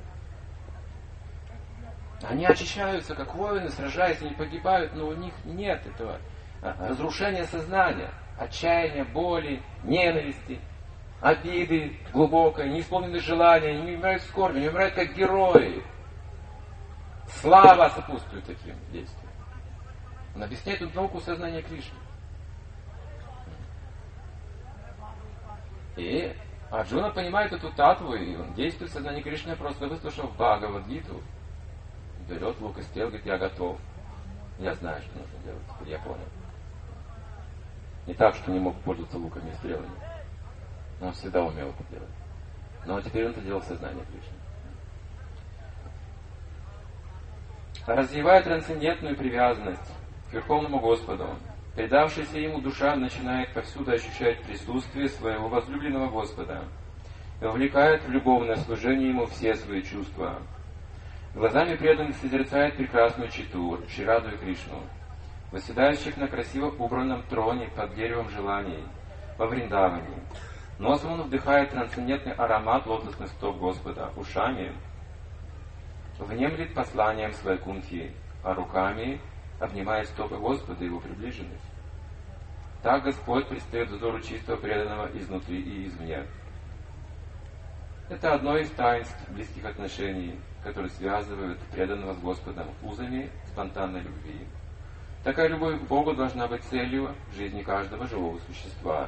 Они очищаются, как воины, сражаясь, они погибают, но у них нет этого разрушения сознания, отчаяния, боли, ненависти, обиды глубокой, неисполненные желания, они не умирают скорбью, они умирают как герои. Слава сопутствует таким действиям. Он объясняет эту науку сознания Кришны. И Арджуна понимает эту татву, и он действует в сознании Кришны, просто выслушав Бхагавад-гиту. Берет лук и стрел, говорит, я готов. Я знаю, что нужно делать, теперь я понял. Не так, что не мог пользоваться луками и стрелами. Но он всегда умел это делать. Но теперь он это делал в сознании Кришны. Развивая трансцендентную привязанность к Верховному Господу, предавшаяся Ему душа начинает повсюду ощущать присутствие своего возлюбленного Господа и вовлекает в любовное служение Ему все свои чувства. Глазами преданных созерцает прекрасную читу, Шри-Раду и Кришну, восседающих на красиво убранном троне под деревом желаний во Вриндаване. Носом он вдыхает трансцендентный аромат лотосных стоп Господа, ушами внемлет посланием своей кунти, а руками обнимает стопы Господа и его приближенных. Так Господь предстает взору чистого преданного изнутри и извне. Это одно из таинств близких отношений, которые связывают преданного с Господом узами спонтанной любви. Такая любовь к Богу должна быть целью жизни каждого живого существа.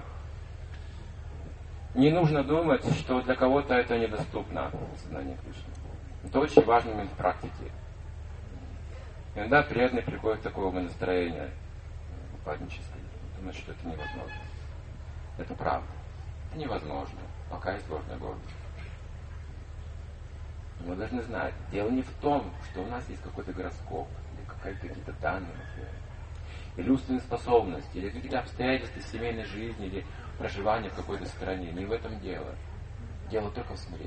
Не нужно думать, что для кого-то это недоступно, сознание Кришны. Это очень важный момент в практике. Иногда преданный приходит к такому настроению упадническое, думает, что это невозможно. Это правда. Это невозможно, пока есть ложная гордость. Мы должны знать, дело не в том, что у нас есть какой-то гороскоп, или какие-то данные материальные, или умственные способности, или какие-то обстоятельства семейной жизни, или проживания в какой-то стране. Не в этом дело. Дело только в смирении.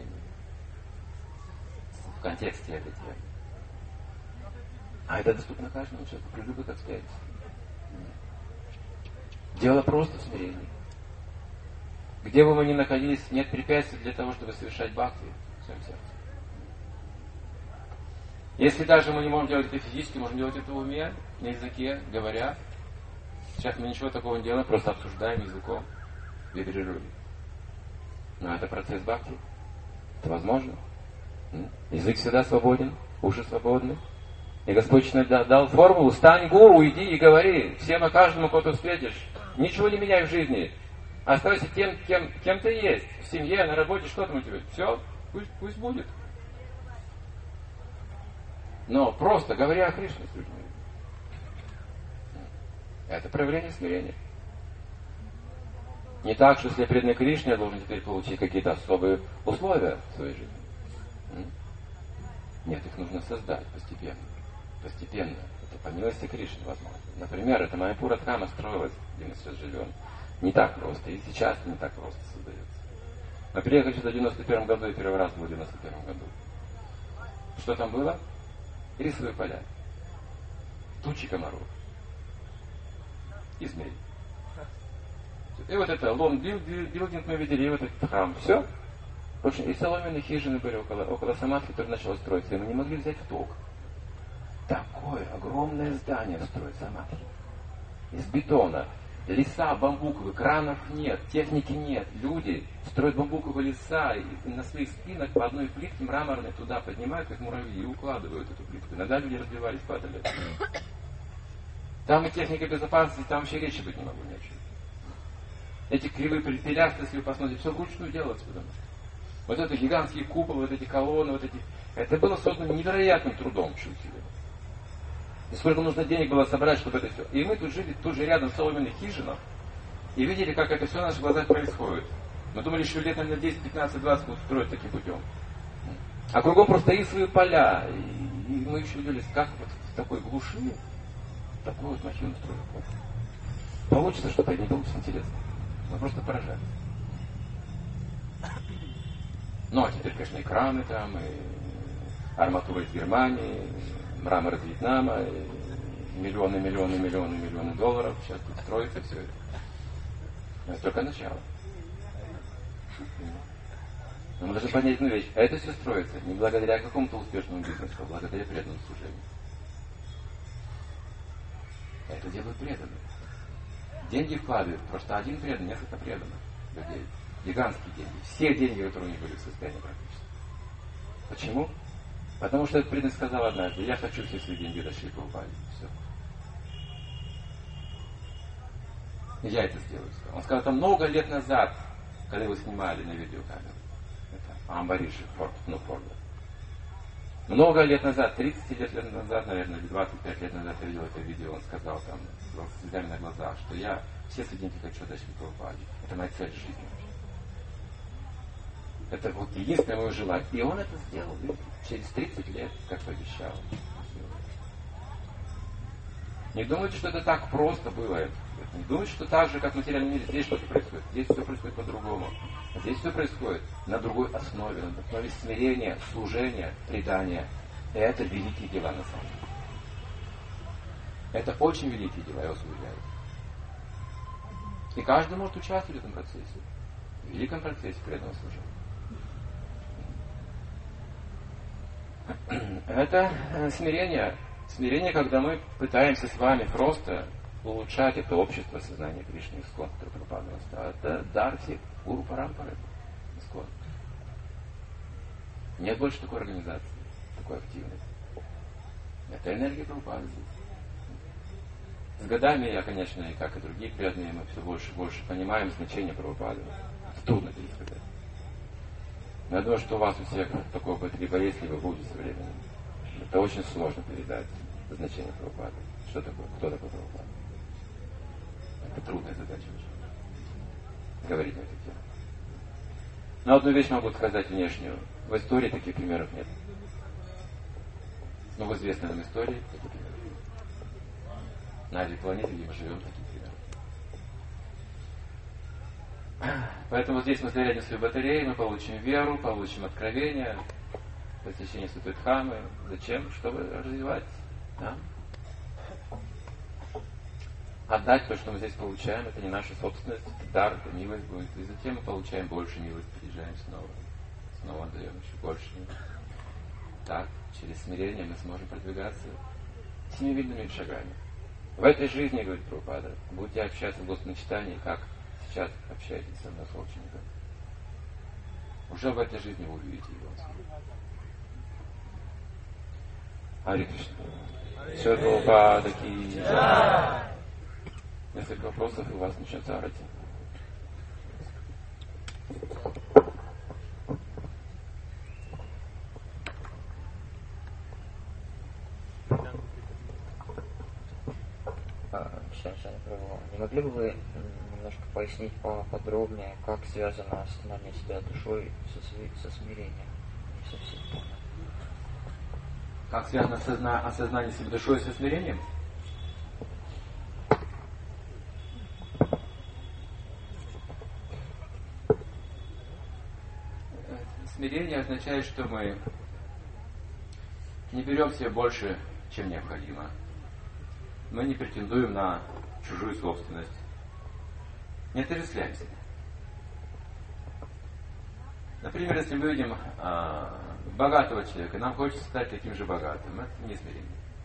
В контексте этой темы. А это доступно каждому человеку при любых обстоятельствах. Дело просто в смирении. Где бы мы ни находились, нет препятствий для того, чтобы совершать бхакти в своем сердце. Если даже мы не можем делать это физически, можем делать это в уме, на языке, говоря. Сейчас мы ничего такого не делаем, просто обсуждаем языком, вибрируем. Но это процесс бхакти. Это возможно. Язык всегда свободен, уши свободны. И Господь дал формулу: стань гуру, иди и говори всем и каждому, кого ты встретишь. Ничего не меняй в жизни. Оставайся тем, кем ты есть. В семье, на работе, что там у тебя. Все, пусть будет. Но просто говори о Кришне с людьми. Это проявление смирения. Не так, что если я преданный Кришне, я должен теперь получить какие-то особые условия в своей жизни. Нет, их нужно создать постепенно. Постепенно. Это по милости Кришны возможно. Например, это Майяпура Дхама строилась, где мы сейчас живем. Не так просто. И сейчас не так просто создается. Мы приехали сюда в 91 году, и первый раз был в 91 году. Что там было? рисовые поля, тучи комаров и змей. И вот это лон-билдинг мы видели, и вот этот храм. Все. И соломенные хижины были около самадхи, которые начало строиться. И мы не могли взять в толк. Такое огромное здание строит самадхи. Из бетона. Леса бамбуковые, кранов нет, техники нет. Люди строят бамбуковые леса и на своих спинах по одной плитке мраморной туда поднимают, как муравьи, и укладывают эту плитку. Иногда люди разбивались, падали. Там и техника безопасности, там вообще речи быть не могу ни о чем. Эти кривые пилястры, если вы посмотрите, все вручную делается, потому что вот это гигантские куполы, вот эти колонны, вот эти... Это было создано невероятным трудом, чувствую. И сколько нужно денег было собрать, чтобы это все. И мы тут жили, тут же рядом в соломенных хижинах, и видели, как это все на наших глазах происходит. Мы думали, еще лет, наверное, 10, 15, 20 будут строить таким путем. А кругом просто рисовые поля. И мы еще удивились, как вот в такой глуши такую вот махину строят. Получится что-то, не получится, интересно. Мы просто поражались. Ну, а теперь, конечно, экраны там, и арматура из Германии, мрамор из Вьетнама, и миллионы долларов. Сейчас тут строится все это. Но это только начало. Но мы должны понять одну вещь. А это все строится не благодаря какому-то успешному бизнесу, а благодаря преданному служению. Это делают преданные. Деньги вкладывают. Просто один преданный, несколько преданных людей. Гигантские деньги. Все деньги, которые у них были в состоянии практически. Почему? Потому что этот преданный сказал однажды: я хочу все свои деньги дошли по упаде. Все. И я это сделаю. Он сказал это много лет назад, когда его снимали на видеокамеру. Это Амбариши, Форда. Много лет назад, 30 лет назад, наверное, или 25 лет назад я видел это видео, он сказал там, с слезами на глазах, что я все свои деньги хочу дать в Прабхупаде. Это моя цель жизни. Это вот единственное мое желание. И он это сделал через 30 лет, как пообещал. Не думайте, что это так просто было. Не думайте, что так же, как в материальном мире, здесь что-то происходит. Здесь все происходит по-другому. Здесь все происходит на другой основе, на основе смирения, служения, предания. И это великие дела на самом деле. Это очень великие дела, я вас уверяю. И каждый может участвовать в этом процессе. В великом процессе преданного служения. Это смирение. Смирение, когда мы пытаемся с вами просто улучшать это общество сознания Кришны Искон, которое Прабхупада оставил. Это дар всех гуру парампары Искон. Нет больше такой организации, такой активности. Это энергия Прабхупады здесь. С годами я, конечно, и как и другие преданные, мы все больше и больше понимаем значение Прабхупады. Трудно пересказать. Но я думаю, что у вас у всех такой опыт либо есть, либо будет со временем. Это очень сложно передать значение Прабхупады. Что такое? Кто такой Прабхупада? Это трудная задача уже. Говорить на эту тему. Но одну вещь могу сказать внешнюю. В истории таких примеров нет. Но в известной нам истории таких примеров нет. На этой планете, где мы живем, таких примеров. Поэтому здесь мы зарядим свою батарею, мы получим веру, получим откровение, посещение Святой Дхаммы. Зачем? Чтобы развивать. Да? Отдать то, что мы здесь получаем, это не наша собственность, это дар, это милость будет. И затем мы получаем больше милости, приезжаем снова. Снова отдаем еще больше милости. Так, через смирение мы сможем продвигаться семимильными шагами. В этой жизни, говорит Прабхупада, будете общаться в Господном читании, как сейчас общаетесь со мной с учеником. Уже в этой жизни вы увидите его. Харе Кришна. Шри Прабхупада ки. Несколько вопросов, и у вас начнется арати. Не могли бы вы немножко пояснить поподробнее, как связано осознание себя душой со смирением? Не совсем понял. Как связано осознание себя душой со смирением? Смирение означает, что мы не берем себе больше, чем необходимо. Мы не претендуем на чужую собственность. Не отождествляем себя. Например, если мы видим богатого человека, нам хочется стать таким же богатым. Это не смирение.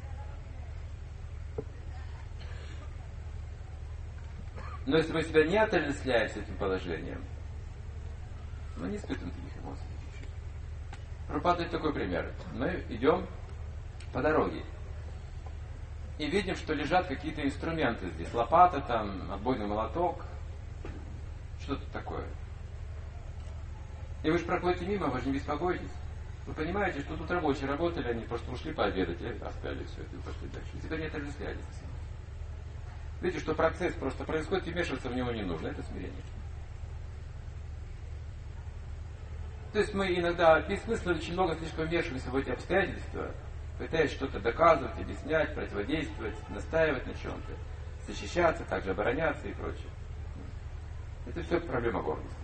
Но если мы себя не отождествляем с этим положением, мы не испытываем таких эмоций. Прабхупада дает такой пример. Мы идем по дороге и видим, что лежат какие-то инструменты здесь. Лопата, там, отбойный молоток, что-то такое. И вы же проходите мимо, вы же не беспокоитесь. Вы понимаете, что тут рабочие работали, они просто ушли пообедать и оставили все это и пошли дальше. И теперь не отождествляетесь с этим. Видите, что процесс просто происходит, и вмешиваться в него не нужно. Это смирение. То есть мы иногда бессмысленно очень много слишком вмешиваемся в эти обстоятельства, пытаясь что-то доказывать, объяснять, противодействовать, настаивать на чем-то, защищаться, также обороняться и прочее. Это все проблема гордости.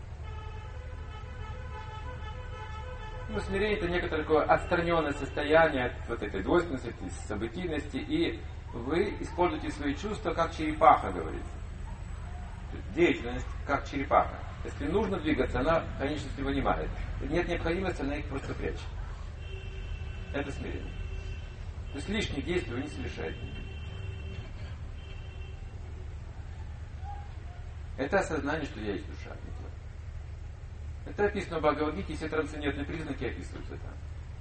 Ну, смирение это некоторое такое отстраненное состояние от вот этой двойственности, событийности, и вы используете свои чувства как черепаха, говорится. Деятельность как черепаха. Если нужно двигаться, она конечности вынимает. Нет необходимости, она их просто прячет. Это смирение. То есть лишних действий вы не совершаете. Это осознание, что я есть душа. Это описано в Бхагавад-гите, все трансцендентные признаки описываются там.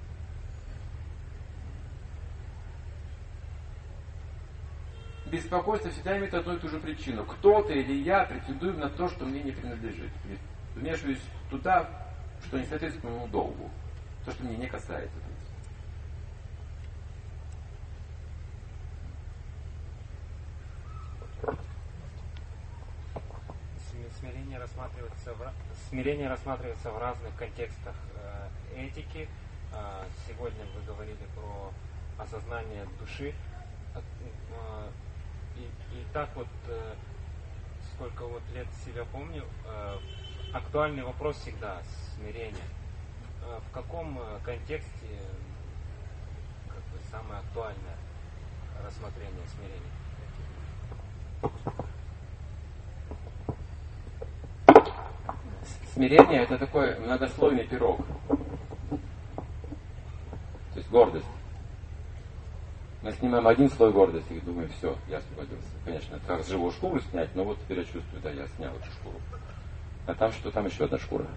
Беспокойство всегда имеет одну и ту же причину. Кто-то или я претендуем на то, что мне не принадлежит. Вмешиваюсь туда, что не соответствует моему долгу. То, что мне не касается. Смирение рассматривается в разных контекстах этики. Сегодня вы говорили про осознание души. И так вот, сколько вот лет себя помню, актуальный вопрос всегда смирение. В каком контексте как бы самое актуальное рассмотрение смирения? Смирение это такой многослойный пирог. То есть гордость. Мы снимаем один слой гордости и думаем, все, я освободился. Конечно, это как живую шкуру снять, но вот теперь я чувствую, да, я снял эту шкуру. А там что? Там еще одна шкура.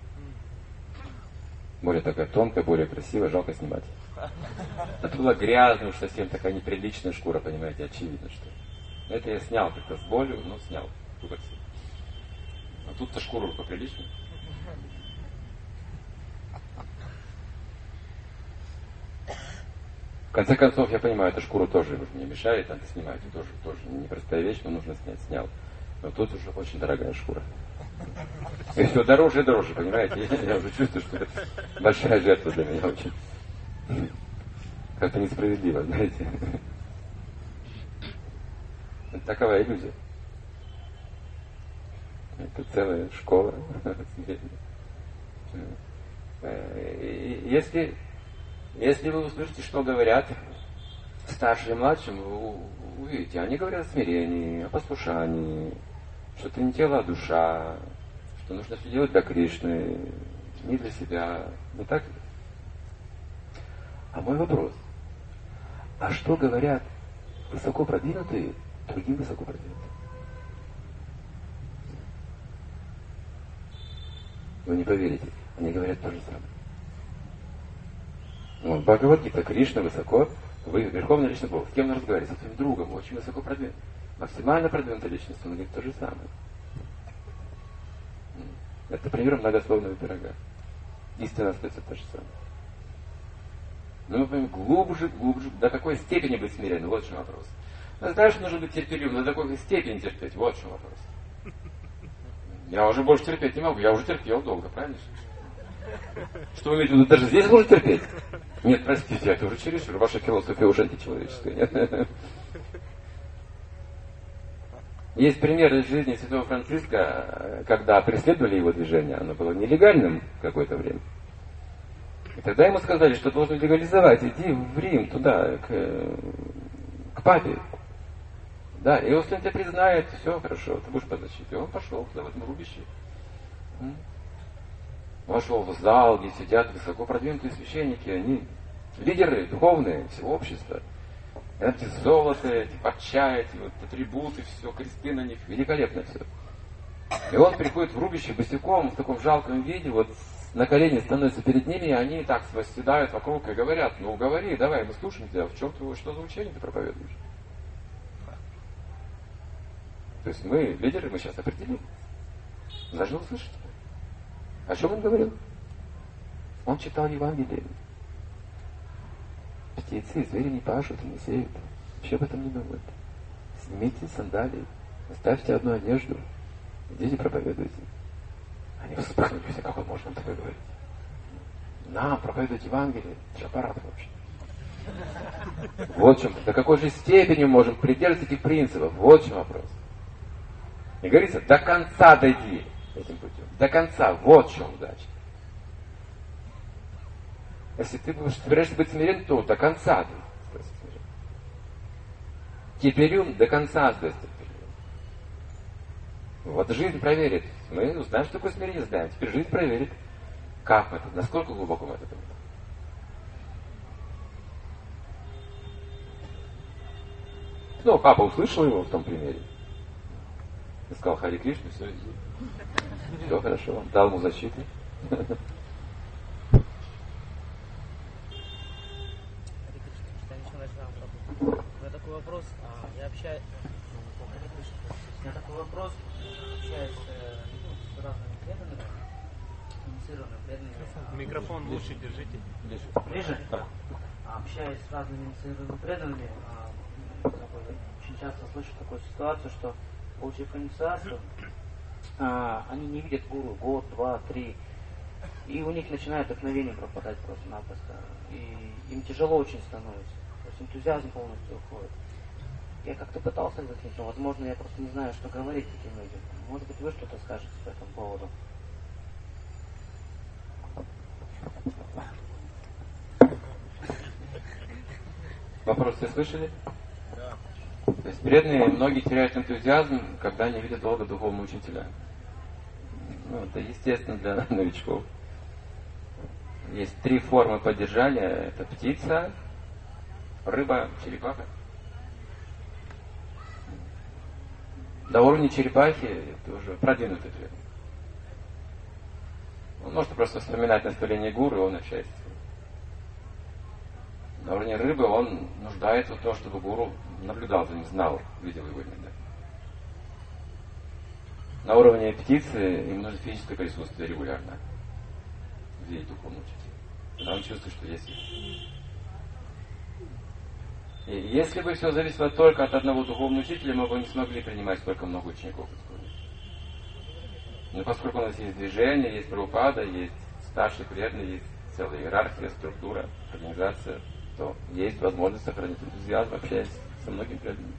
Более такая тонкая, более красивая, жалко снимать. Это была грязная, уж совсем такая неприличная шкура, понимаете, очевидно, что. Это я снял как-то с болью, но снял. Выбросил. А тут-то шкура поприличнее. В конце концов, я понимаю, эта шкура тоже мне мешает, надо снимать, тоже непростая вещь, но нужно снять, снял. Но тут уже очень дорогая шкура. И все дороже и дороже, понимаете? Я уже чувствую, что это большая жертва для меня очень. Как-то несправедливо, знаете. Это такова иллюзия. Это целая школа. Если вы услышите, что говорят старшие и младшим, вы увидите, они говорят о смирении, о послушании, что это не тело, а душа, что нужно все делать для Кришны, не для себя. Не так ли? А мой вопрос, а что говорят высоко продвинутые другим высоко продвинутым? Вы не поверите, они говорят то же самое. В Бхагавад-гите Кришна высоко, вы Верховная Личность Бога. С кем он разговаривает? Со своим другом, очень высоко продвинут. Максимально продвинутая личность, он говорит то же самое. Это пример многословного пирога. Истина остается та же самая. Но мы понимаем, глубже, до какой степени быть смиренным, вот в чем вопрос. Но знаешь, нужно быть терпеливым, но до какой степени терпеть, вот в чем вопрос. Я уже больше терпеть не могу, я уже терпел долго, правильно? Что вы имеете в виду, даже здесь можно терпеть? Нет, простите, это уже чересчур, ваша философия уже античеловеческая. Нет? Есть пример из жизни святого Франциска, когда преследовали его движение, оно было нелегальным какое-то время. И тогда ему сказали, что должен легализовать, иди в Рим, туда, к папе. Да, и если он тебя признает, все хорошо, ты будешь под защитой. И он пошел туда, в этом рубище. Вошел в зал, где сидят высоко продвинутые священники, они лидеры духовные всего общества. Эти золото, эти парча, эти вот атрибуты, все, кресты на них, великолепно все. И он приходит в рубище босиком, в таком жалком виде, вот на колени становится перед ними, и они так восседают вокруг и говорят, ну говори, давай, мы слушаем тебя, в чем твое, что за учение ты проповедуешь? То есть мы, лидеры, мы сейчас определим. Мы должны услышать. О чем он говорил? Он читал Евангелие. Птицы и звери не пашут и не сеют. Вообще об этом не думают. Снимите сандалии, оставьте одну одежду, идите проповедуйте. Они вспыхнули все, как он может нам такое говорить? Нам проповедовать Евангелие, это же аппарат вообще. Вот в чем. До какой же степени мы можем придерживаться этих принципов? Вот в чем вопрос. И говорится, до конца дойди этим путем. До конца. Вот в чем удача. Если ты собираешься быть смирен, то до конца ты смирен. Кипирюм до конца сдастся. Вот жизнь проверит. Мы узнаем, что такое смирение, знаем. Теперь жизнь проверит, как мы это, насколько глубоко мы это понимаем. Ну, папа услышал его в том примере. И сказал, Хари Кришна, все, иди. Все хорошо, дал ему защиту. Вопрос, я общаюсь с разными преданными, инициированными преданными. Микрофон лучше держите. Ближе? Да. Общаясь с разными инициированными преданными, очень часто слышу такую ситуацию, что, получив инициацию, они не видят гуру год, два, три, и у них начинает вдохновение пропадать просто-напросто, и им тяжело очень становится, то есть энтузиазм полностью уходит. Я как-то пытался объяснить, но, возможно, я просто не знаю, что говорить таким людям. Может быть, вы что-то скажете по этому поводу? Вопрос все слышали? Да. То есть преданные, многие теряют энтузиазм, когда не видят долго духовного учителя. Ну, это естественно для новичков. Есть 3 формы поддержания. Это птица, рыба, черепаха. До уровня черепахи это уже продвинутый преданный. Он может просто вспоминать наставление гуру, и он общается с ним. На уровне рыбы он нуждается в том, чтобы гуру наблюдал за ним, знал, видел его иногда. На уровне птицы ему нужно физическое присутствие регулярно. Где есть духовный учитель. Когда он чувствует, что есть. И если бы все зависело только от одного духовного учителя, мы бы не смогли принимать столько много учеников. Но поскольку у нас есть движение, есть Прабхупада, есть старший преданный, есть целая иерархия, структура, организация, то есть возможность сохранить энтузиазм, общаясь со многими преданными.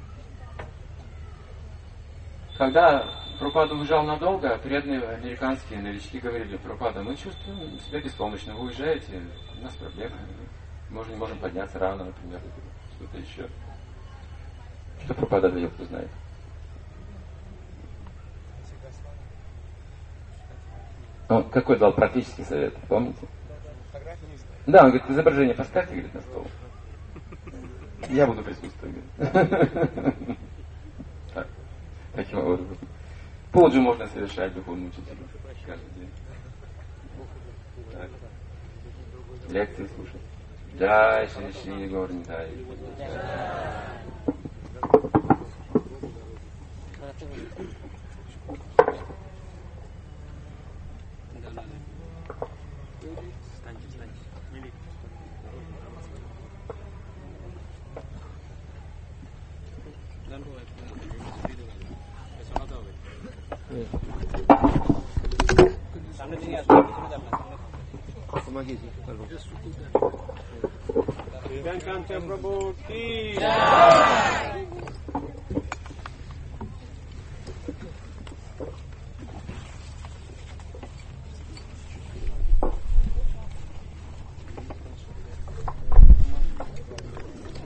Когда Прабхупада уезжал надолго, преданные американские новички говорили: Прабхупада, мы чувствуем себя беспомощно, вы уезжаете, у нас проблемы, мы уже не можем подняться рано, например, что-то еще. Что Прабхупада дает, кто знает? Он какой дал практический совет, помните? Да, он говорит, изображение поставьте, говорит, на стол. Я буду присутствовать. Так, таким образом. Пуджу можно совершать духовному учителю каждый день. Так. Лекции слушать. Да, Шри Горнитай. Помогите, пожалуйста. Прабhu ki jai.